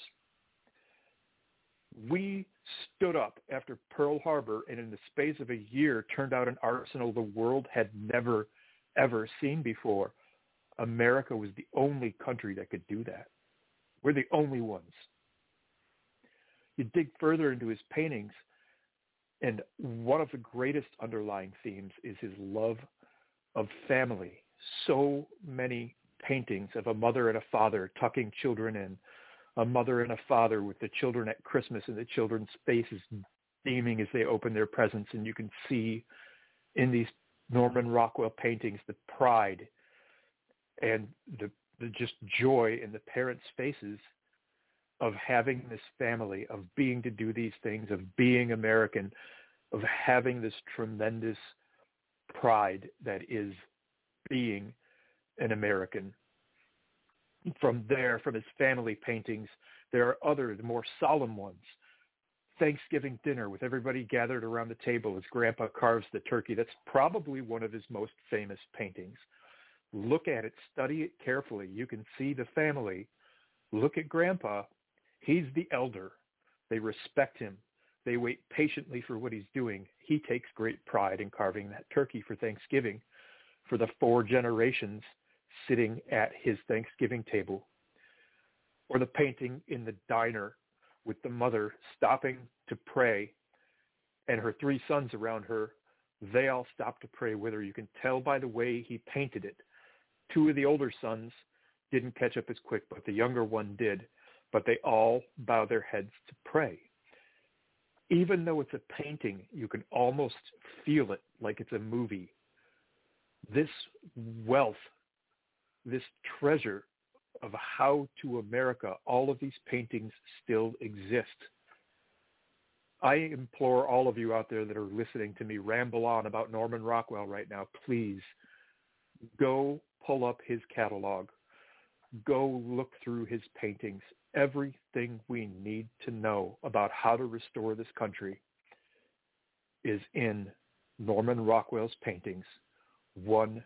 We stood up after Pearl Harbor, and in the space of a year turned out an arsenal the world had never, ever seen before. America was the only country that could do that. We're the only ones. You dig further into his paintings, and one of the greatest underlying themes is his love of family. So many paintings of a mother and a father tucking children in, a mother and a father with the children at Christmas and the children's faces beaming as they open their presents. And you can see in these Norman Rockwell paintings the pride and the, the just joy in the parents' faces of having this family, of being to do these things, of being American, of having this tremendous pride that is being an American. From there, from his family paintings, there are other, more solemn ones. Thanksgiving dinner with everybody gathered around the table as Grandpa carves the turkey. That's probably one of his most famous paintings. Look at it, study it carefully. You can see the family. Look at Grandpa. He's the elder. They respect him. They wait patiently for what he's doing. He takes great pride in carving that turkey for Thanksgiving for the four generations sitting at his Thanksgiving table. Or the painting in the diner with the mother stopping to pray and her three sons around her. They all stop to pray with her. You can tell by the way he painted it. Two of the older sons didn't catch up as quick, but the younger one did. But they all bow their heads to pray. Even though it's a painting, you can almost feel it like it's a movie. This wealth, this treasure of how to America, all of these paintings still exist. I implore all of you out there that are listening to me ramble on about Norman Rockwell right now, please go pull up his catalog. Go look through his paintings. Everything we need to know about how to restore this country is in Norman Rockwell's paintings, one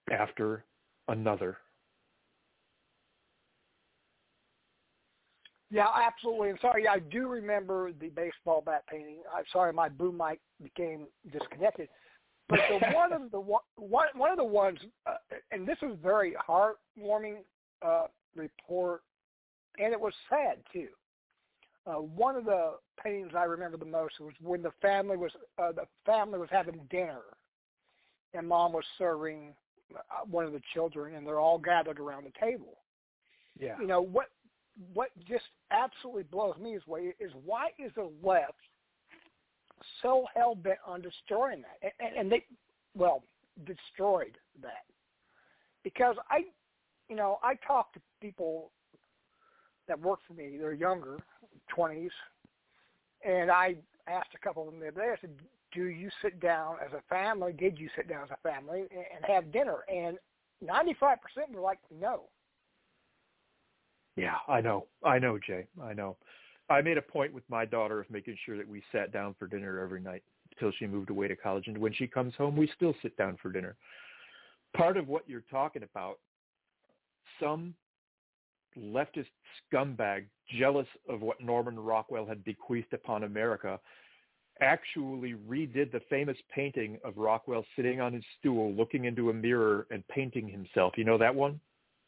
after another. Yeah, absolutely. And sorry, I do remember the baseball bat painting. I'm sorry, my boom mic became disconnected. But the one of the one one of the ones, uh, and this was very heartwarming uh, report, and it was sad too. Uh, one of the paintings I remember the most was when the family was uh, the family was having dinner, and mom was serving uh, one of the children, and they're all gathered around the table. Yeah. You know what? What just absolutely blows me away is why is the left so hell bent on destroying that? And, and they, well, destroyed that. Because I, you know, I talk to people that work for me. They're younger, twenties, and I asked a couple of them the other day. I said, "Do you sit down as a family? Did you sit down as a family and have dinner?" And ninety-five percent were like, "No." Yeah, I know. I know, Jay. I know. I made a point with my daughter of making sure that we sat down for dinner every night until she moved away to college. And when she comes home, we still sit down for dinner. Part of what you're talking about, some leftist scumbag jealous of what Norman Rockwell had bequeathed upon America actually redid the famous painting of Rockwell sitting on his stool, looking into a mirror and painting himself. You know that one?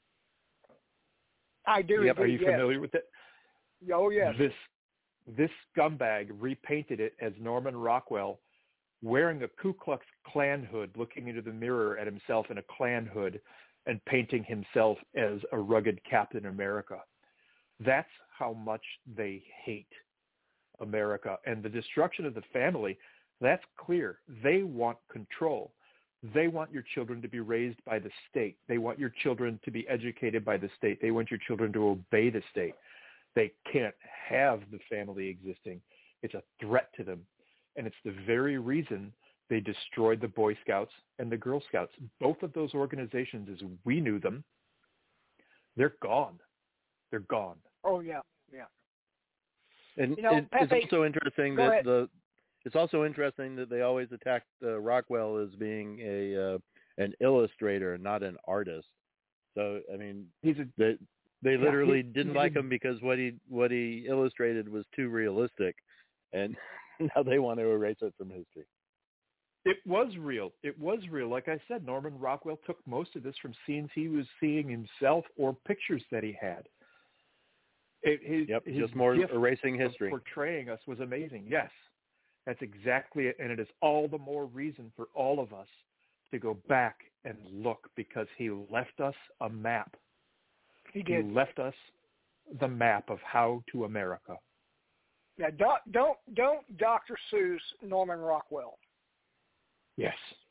I do. Yep. Indeed, Are you yes. familiar with it? Oh, yes. This this scumbag repainted it as Norman Rockwell wearing a Ku Klux Klan hood, looking into the mirror at himself in a Klan hood and painting himself as a rugged Captain America. That's how much they hate America. And the destruction of the family, that's clear. They want control. They want your children to be raised by the state. They want your children to be educated by the state. They want your children to obey the state. They can't have the family existing. It's a threat to them. And it's the very reason they destroyed the Boy Scouts and the Girl Scouts. Both of those organizations, as we knew them, they're gone. They're gone. Oh, yeah, yeah. And you know, it, Pepe, it's also interesting that ahead. the it's also interesting that they always attacked uh, Rockwell as being a uh, an illustrator, not an artist. So I mean, he's a, they they literally yeah, he, didn't like him because what he what he illustrated was too realistic, and now they want to erase it from history. It was real. It was real. Like I said, Norman Rockwell took most of this from scenes he was seeing himself or pictures that he had. It, his, yep, his just more gift erasing history. Of portraying us was amazing. Yes, that's exactly it. And it is all the more reason for all of us to go back and look, because he left us a map. He did. He left us the map of how to America. Yeah, don't don't don't Doctor Seuss Norman Rockwell. Yes.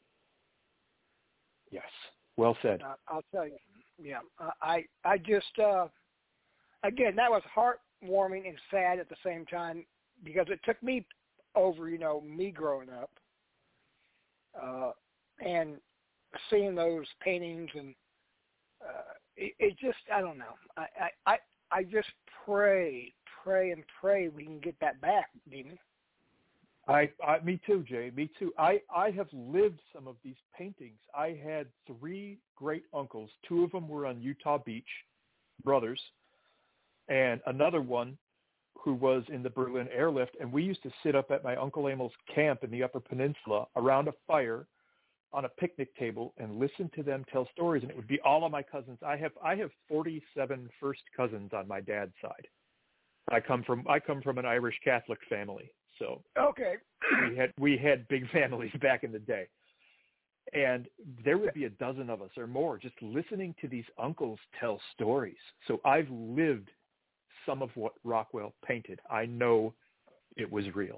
Yes. Well said. Uh, I'll tell you. Yeah, I I just uh, again, that was heartwarming and sad at the same time, because it took me over, you know, me growing up, uh, and seeing those paintings, and uh, it, it just, I don't know. I, I, I, I just pray, pray, and pray we can get that back, Demon. I, I, me too, Jay. Me too. I, I have lived some of these paintings. I had three great uncles. Two of them were on Utah Beach, brothers, and another one who was in the Berlin airlift. And we used to sit up at my Uncle Emil's camp in the Upper Peninsula around a fire on a picnic table and listen to them tell stories. And it would be all of my cousins. I have I have forty-seven first cousins on my dad's side. I come from I come from an Irish Catholic family. So okay, we had we had big families back in the day, and there would be a dozen of us or more just listening to these uncles tell stories. So I've lived some of what Rockwell painted. I know it was real.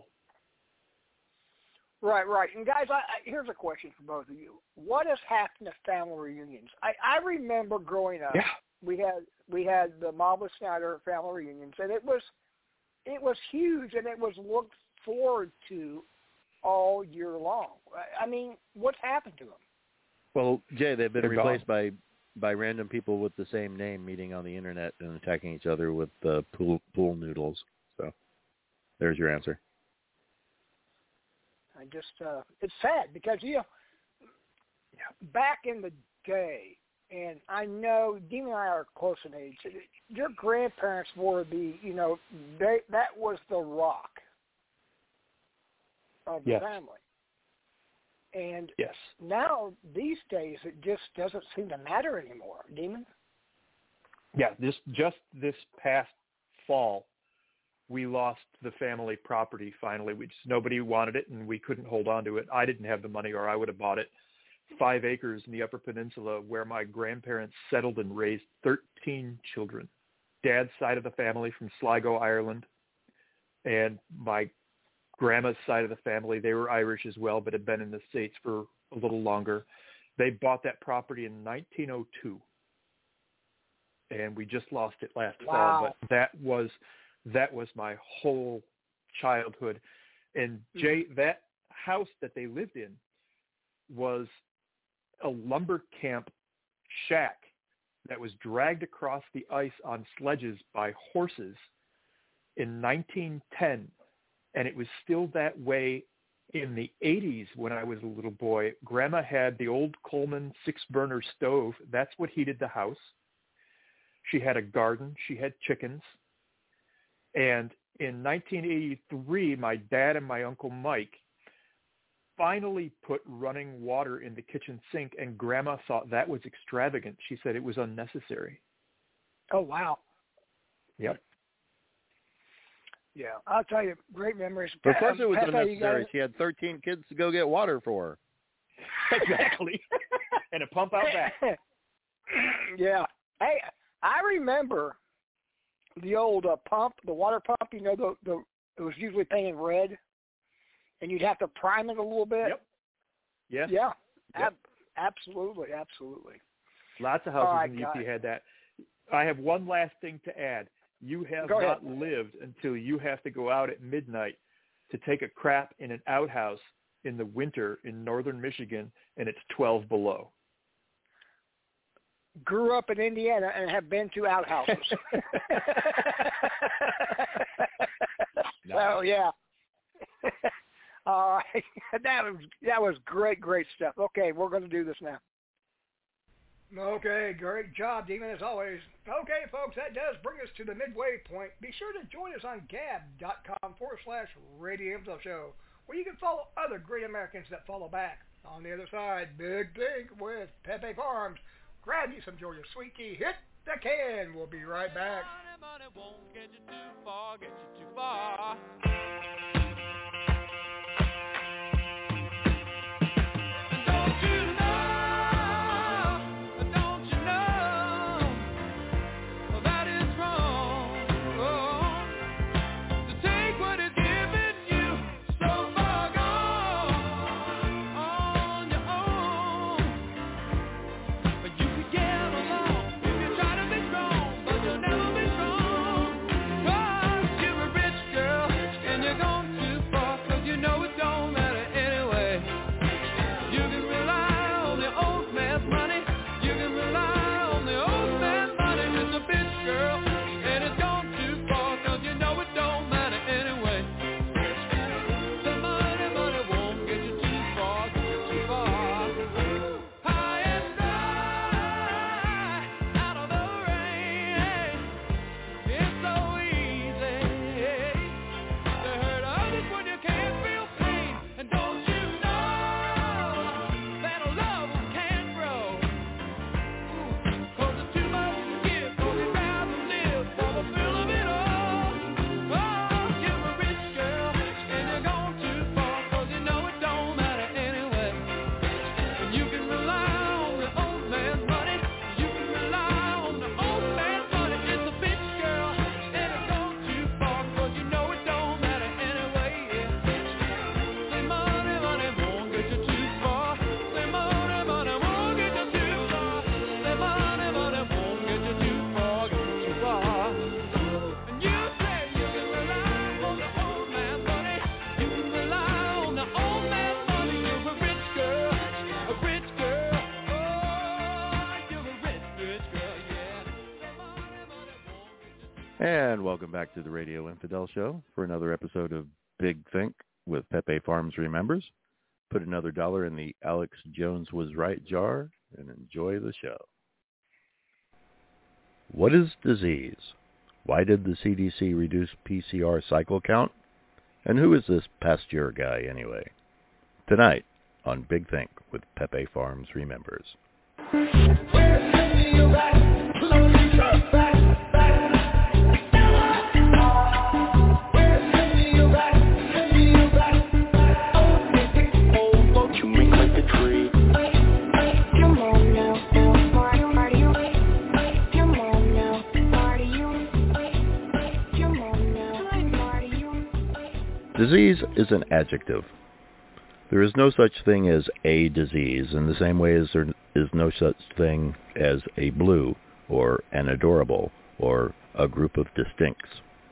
Right, right. And guys, I, I, here's a question for both of you: what has happened to family reunions? I, I remember growing up, yeah. we had we had the Marvelous Snyder family reunions, and it was it was huge, and it was looked forward to all year long. I mean, what's happened to them? Well, Jay, they've been They're replaced gone. by by random people with the same name meeting on the internet and attacking each other with uh, pool pool noodles. So there's your answer. I just uh, it's sad because, you know, back in the day, and I know Demon and I are close in age. Your grandparents were the, you know, they, that was the rock of the yes. family. And yes. now, these days, it just doesn't seem to matter anymore. Demon? Yeah, this just this past fall, we lost the family property finally. We just, nobody wanted it, and we couldn't hold on to it. I didn't have the money, or I would have bought it. Five acres in the Upper Peninsula where my grandparents settled and raised thirteen children. Dad's side of the family from Sligo, Ireland, and my grandma's side of the family, they were Irish as well, but had been in the States for a little longer. They bought that property in nineteen oh two, and we just lost it last wow. fall. But that was that was my whole childhood. And Jay, mm-hmm. that house that they lived in was a lumber camp shack that was dragged across the ice on sledges by horses in nineteen ten. And it was still that way in the eighties when I was a little boy. Grandma had the old Coleman six-burner stove. That's what heated the house. She had a garden. She had chickens. And in nineteen eighty-three, my dad and my Uncle Mike finally put running water in the kitchen sink, and Grandma thought that was extravagant. She said it was unnecessary. Oh, wow. Yep. Yeah, I'll tell you, great memories. Of course it was Pepe, unnecessary. Gotta... She had thirteen kids to go get water for. Exactly. And a pump out back. Yeah. Hey, I remember the old uh, pump, the water pump, you know, the, the it was usually painted red, and you'd have to prime it a little bit. Yep. Yes. Yeah. Yep. Ab- absolutely, absolutely. Lots of houses right, in the U P guys. had that. I have one last thing to add. You have Go not ahead. lived until you have to go out at midnight to take a crap in an outhouse in the winter in northern Michigan, and it's twelve below. Grew up in Indiana and have been to outhouses. So, yeah. All right. That was, that was great, great stuff. Okay, we're going to do this now. Okay, great job, Demon, as always. Okay, folks, that does bring us to the midway point. Be sure to join us on gab.com forward slash Radio Infidel Show, where you can follow other great Americans that follow back. On the other side, Big Think with Pepe Farms. Grab you some Georgia Sweet Tea. Hit the can. We'll be right back. Money, money won't get you too far, get you too far. And welcome back to the Radio Infidel Show for another episode of Big Think with Pepe Farms Remembers. Put another dollar in the Alex Jones Was Right jar and enjoy the show. What is disease? Why did the C D C reduce P C R cycle count? And who is this Pasteur guy anyway? Tonight on Big Think with Pepe Farms Remembers. Disease is an adjective. There is no such thing as a disease in the same way as there is no such thing as a blue or an adorable or a group of distincts.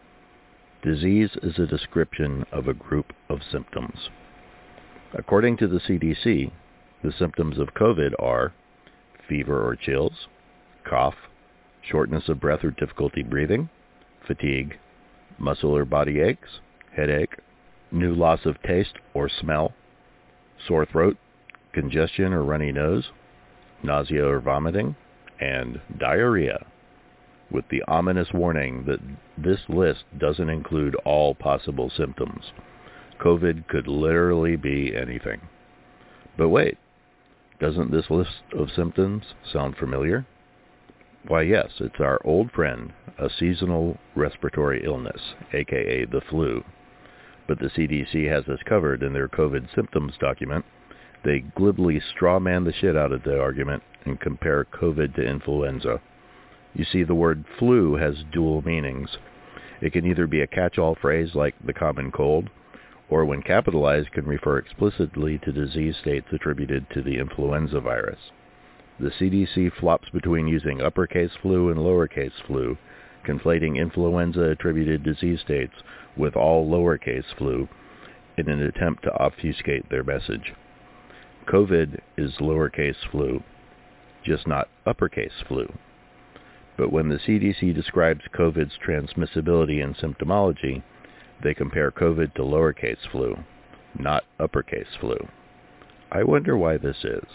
Disease is a description of a group of symptoms. According to the C D C, the symptoms of COVID are fever or chills, cough, shortness of breath or difficulty breathing, fatigue, muscle or body aches, headache, new loss of taste or smell, sore throat, congestion or runny nose, nausea or vomiting, and diarrhea, with the ominous warning that this list doesn't include all possible symptoms. COVID could literally be anything. But wait, doesn't this list of symptoms sound familiar? Why yes, it's our old friend, a seasonal respiratory illness, aka the flu. But the C D C has us covered in their COVID symptoms document. They glibly strawman the shit out of the argument and compare COVID to influenza. You see, the word flu has dual meanings. It can either be a catch-all phrase like the common cold, or when capitalized can refer explicitly to disease states attributed to the influenza virus. The C D C flops between using uppercase flu and lowercase flu, conflating influenza-attributed disease states with all lowercase flu in an attempt to obfuscate their message. COVID is lowercase flu, just not uppercase flu. But when the C D C describes COVID's transmissibility and symptomology, they compare COVID to lowercase flu, not uppercase flu. I wonder why this is.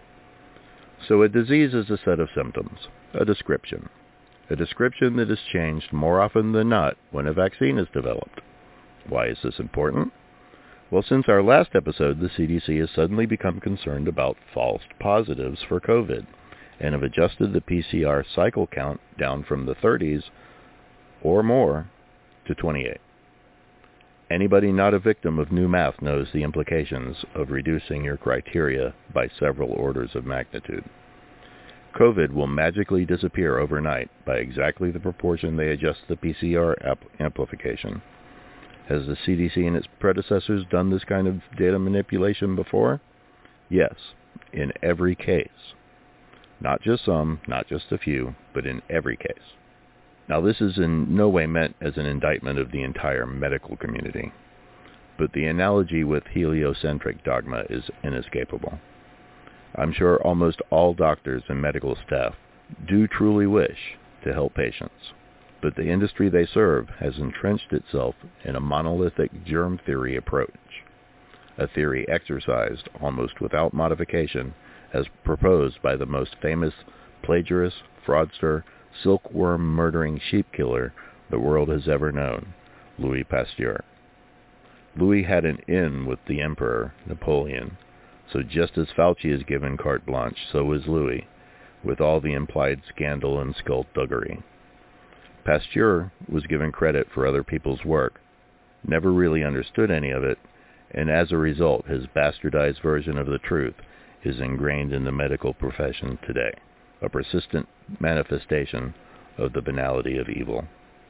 So a disease is a set of symptoms, a description. A description that is changed more often than not when a vaccine is developed. Why is this important? Well, since our last episode, the C D C has suddenly become concerned about false positives for COVID and have adjusted the P C R cycle count down from the thirties or more to twenty-eight. Anybody not a victim of new math knows the implications of reducing your criteria by several orders of magnitude. COVID will magically disappear overnight by exactly the proportion they adjust the P C R ap- amplification. Has the C D C and its predecessors done this kind of data manipulation before? Yes, in every case. Not just some, not just a few, but in every case. Now, this is in no way meant as an indictment of the entire medical community, but the analogy with heliocentric dogma is inescapable. I'm sure almost all doctors and medical staff do truly wish to help patients, but the industry they serve has entrenched itself in a monolithic germ theory approach, a theory exercised almost without modification as proposed by the most famous plagiarist, fraudster, silkworm-murdering sheep killer the world has ever known, Louis Pasteur. Louis had an in with the emperor, Napoleon, so just as Fauci is given carte blanche, so is Louis, with all the implied scandal and skullduggery. Pasteur was given credit for other people's work, never really understood any of it, and as a result his bastardized version of the truth is ingrained in the medical profession today, a persistent manifestation of the banality of evil.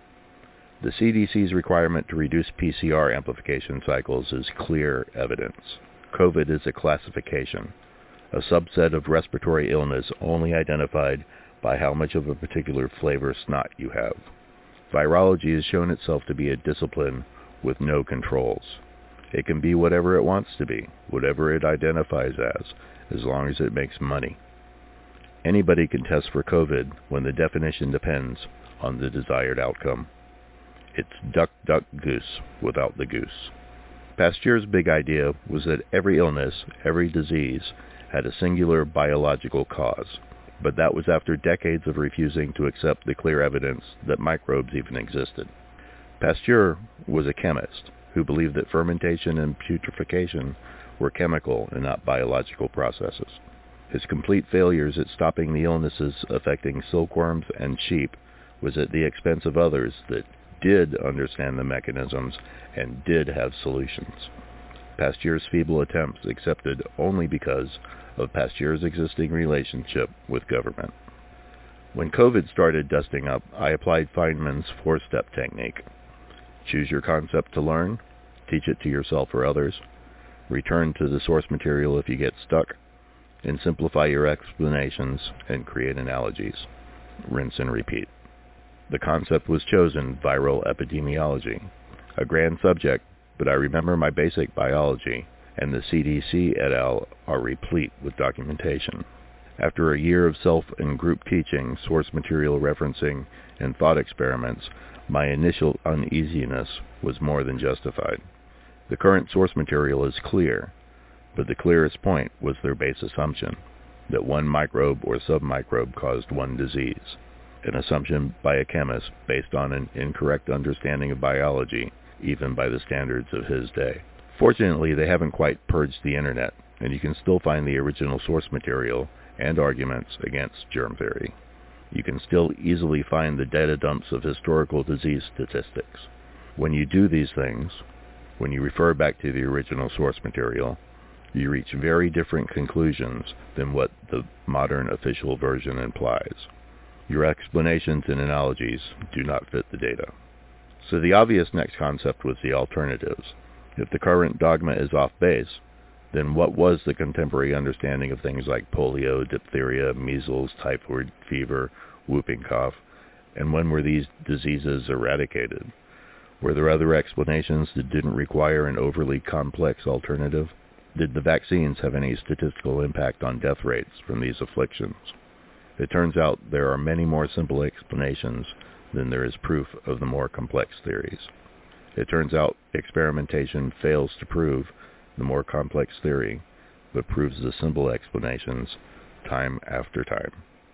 The C D C's requirement to reduce P C R amplification cycles is clear evidence. COVID is a classification, a subset of respiratory illness only identified by how much of a particular flavor snot you have. Virology has shown itself to be a discipline with no controls. It can be whatever it wants to be, whatever it identifies as, as long as it makes money. Anybody can test for COVID when the definition depends on the desired outcome. It's duck, duck, goose without the goose. Pasteur's big idea was that every illness, every disease, had a singular biological cause, but that was after decades of refusing to accept the clear evidence that microbes even existed. Pasteur was a chemist who believed that fermentation and putrefaction were chemical and not biological processes. His complete failures at stopping the illnesses affecting silkworms and sheep was at the expense of others that did understand the mechanisms and did have solutions. Pasteur's feeble attempts accepted only because of Pasteur's existing relationship with government. When COVID started dusting up, I applied Feynman's four-step technique. Choose your concept to learn, teach it to yourself or others, return to the source material if you get stuck, and simplify your explanations and create analogies. Rinse and repeat. The concept was chosen, viral epidemiology, a grand subject, but I remember my basic biology, and the C D C et al. Are replete with documentation. After a year of self and group teaching, source material referencing, and thought experiments, my initial uneasiness was more than justified. The current source material is clear, but the clearest point was their base assumption, that one microbe or submicrobe caused one disease, an assumption by a chemist based on an incorrect understanding of biology, even by the standards of his day. Fortunately, they haven't quite purged the internet, and you can still find the original source material and arguments against germ theory. You can still easily find the data dumps of historical disease statistics. When you do these things, when you refer back to the original source material, you reach very different conclusions than what the modern official version implies. Your explanations and analogies do not fit the data. So the obvious next concept was the alternatives. If the current dogma is off base, then what was the contemporary understanding of things like polio, diphtheria, measles, typhoid fever, whooping cough, and when were these diseases eradicated? Were there other explanations that didn't require an overly complex alternative? Did the vaccines have any statistical impact on death rates from these afflictions? It turns out there are many more simple explanations than there is proof of the more complex theories. It turns out experimentation fails to prove the more complex theory, but proves the simple explanations time after time.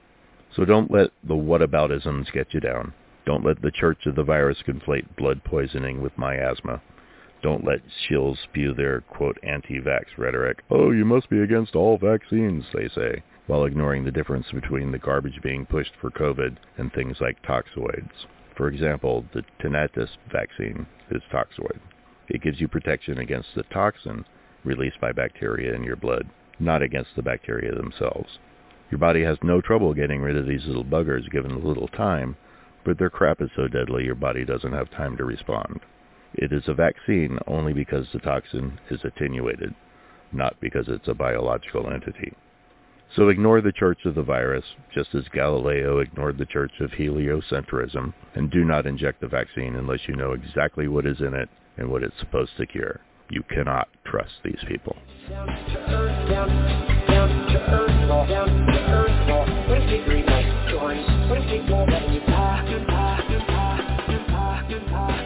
So don't let the whataboutisms get you down. Don't let the Church of the Virus conflate blood poisoning with miasma. Don't let shills spew their, quote, anti-vax rhetoric. Oh, you must be against all vaccines, they say, while ignoring the difference between the garbage being pushed for COVID and things like toxoids. For example, the tinnitus vaccine is toxoid. It gives you protection against the toxin released by bacteria in your blood, not against the bacteria themselves. Your body has no trouble getting rid of these little buggers given a little time, but their crap is so deadly your body doesn't have time to respond. It is a vaccine only because the toxin is attenuated, not because it's a biological entity. So ignore the Church of the Virus, just as Galileo ignored the Church of Heliocentrism, and do not inject the vaccine unless you know exactly what is in it and what it's supposed to cure. You cannot trust these people. Down to earth, down, down to earth, down to earth. What if they green light stories? What if they won't let you ah, ah, ah, ah, ah.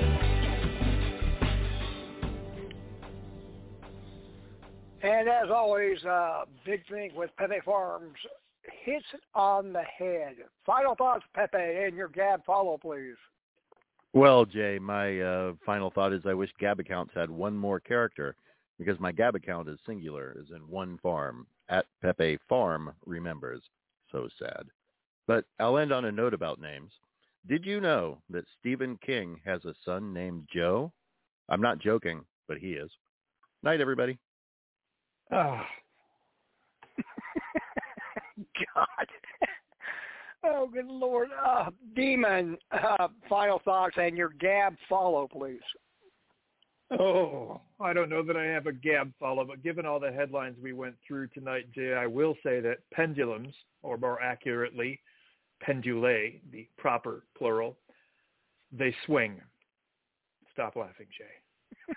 And as always, uh, Big Think with Pepe Farms hits it on the head. Final thoughts, Pepe, and your Gab follow, please. Well, Jay, my uh, final thought is I wish Gab accounts had one more character, because my Gab account is singular, is in one farm. At Pepe Farm remembers. So sad. But I'll end on a note about names. Did you know that Stephen King has a son named Joe? I'm not joking, but he is. Night, everybody. Oh. God. Oh, good Lord. Uh, Demon, uh, final thoughts and your Gab follow, please. Oh, I don't know that I have a Gab follow, but given all the headlines we went through tonight, Jay, I will say that pendulums, or more accurately, pendulae, the proper plural, they swing. Stop laughing, Jay.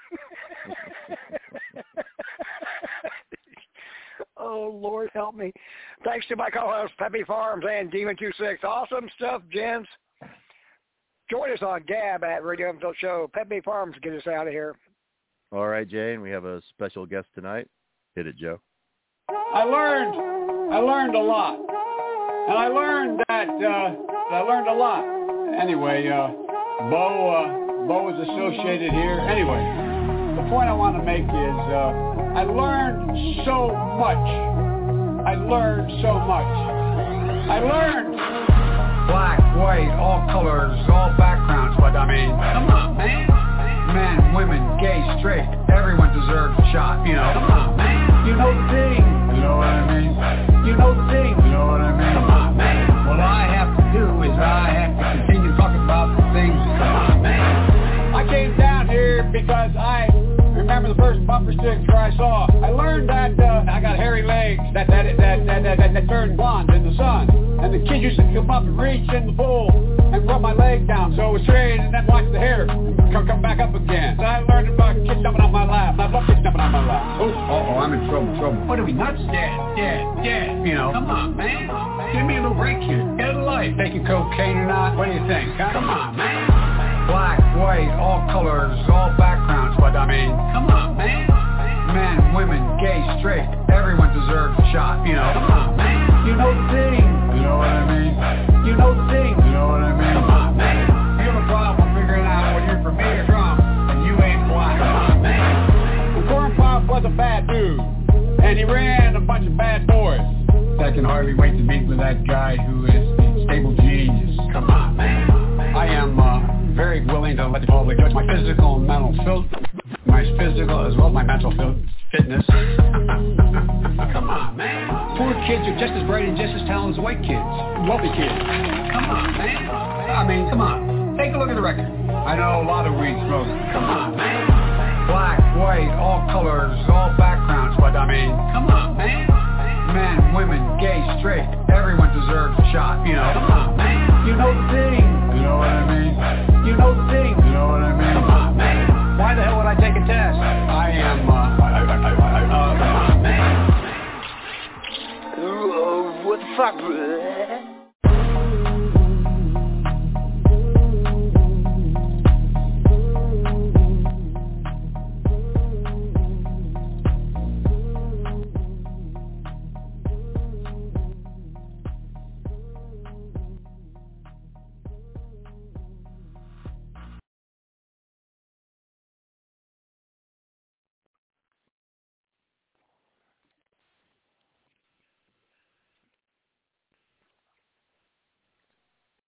Oh, Lord, help me. Thanks to my co-hosts, Pepe Farms and Demon twenty-six. Awesome stuff, gents. Join us on Gab at Radio Infidel Show. Pepe Farms, get us out of here. All right, Jay, and we have a special guest tonight. Hit it, Joe. I learned, I learned a lot. And I learned that, uh, I learned a lot. Anyway, uh, Bo, uh, Bo is associated here. Anyway, the point I want to make is, uh, I learned so much. I learned so much. I learned black, white, all colors, all backgrounds, but I mean, come on, man. Men, women, gay, straight, everyone deserves a shot, you know. Come on, man. You know the thing. You know what I mean? You know the thing. You know what I mean? Come on, man. What I have to do is I have to continue talking about the things. Come on, man. I came down here because I remember the first bumper sticker I saw. I learned that uh, I got hairy legs that that that that that, that, that turned blonde in the sun. And the kids used to come up and reach in the pool and rub my leg down so it was straight and then watch the hair come, come back up again. So I learned about kids jumping on my lap. I love kids jumping on my lap. Oh, oh, I'm in trouble, trouble. What are we, nuts? Dad, dad, dad. You know, come on, man. Give me a little break here. Get a life. Taking cocaine or not? What do you think? Huh? Come on, man. Black, white, all colors, all backgrounds, but I mean, come on, man. Men, women, gay, straight, everyone deserves a shot, you know. Come on, man. You know the thing. You know what I mean? You know the thing. You know what I mean? Come on, man. You have a problem figuring out whether you're from me or from, and you ain't black. Come on, man. The Corn Pop was a bad dude, and he ran a bunch of bad boys. I can hardly wait to meet with that guy who is the stable genius. Come on, man. I am uh, very willing to let the public judge my physical and mental fil- my physical as well as my mental fil- fitness. Come on, man. Poor kids are just as bright and just as talented as white kids. Wealthy kids. Come on, man. I mean, come on. Take a look at the record. I know a lot of weed smokers. Come on, man. Black, white, all colors, all backgrounds, but I mean, come on, man. Men, women, gay, straight, everyone deserves a shot, you know. Come on, man. You know the thing. You know what I mean? You know the thing. You know what I mean? Come on, man. Why the hell would I take a test? I am, uh, I, I, I, I, uh, come on, man. Oh, what the fuck, bro?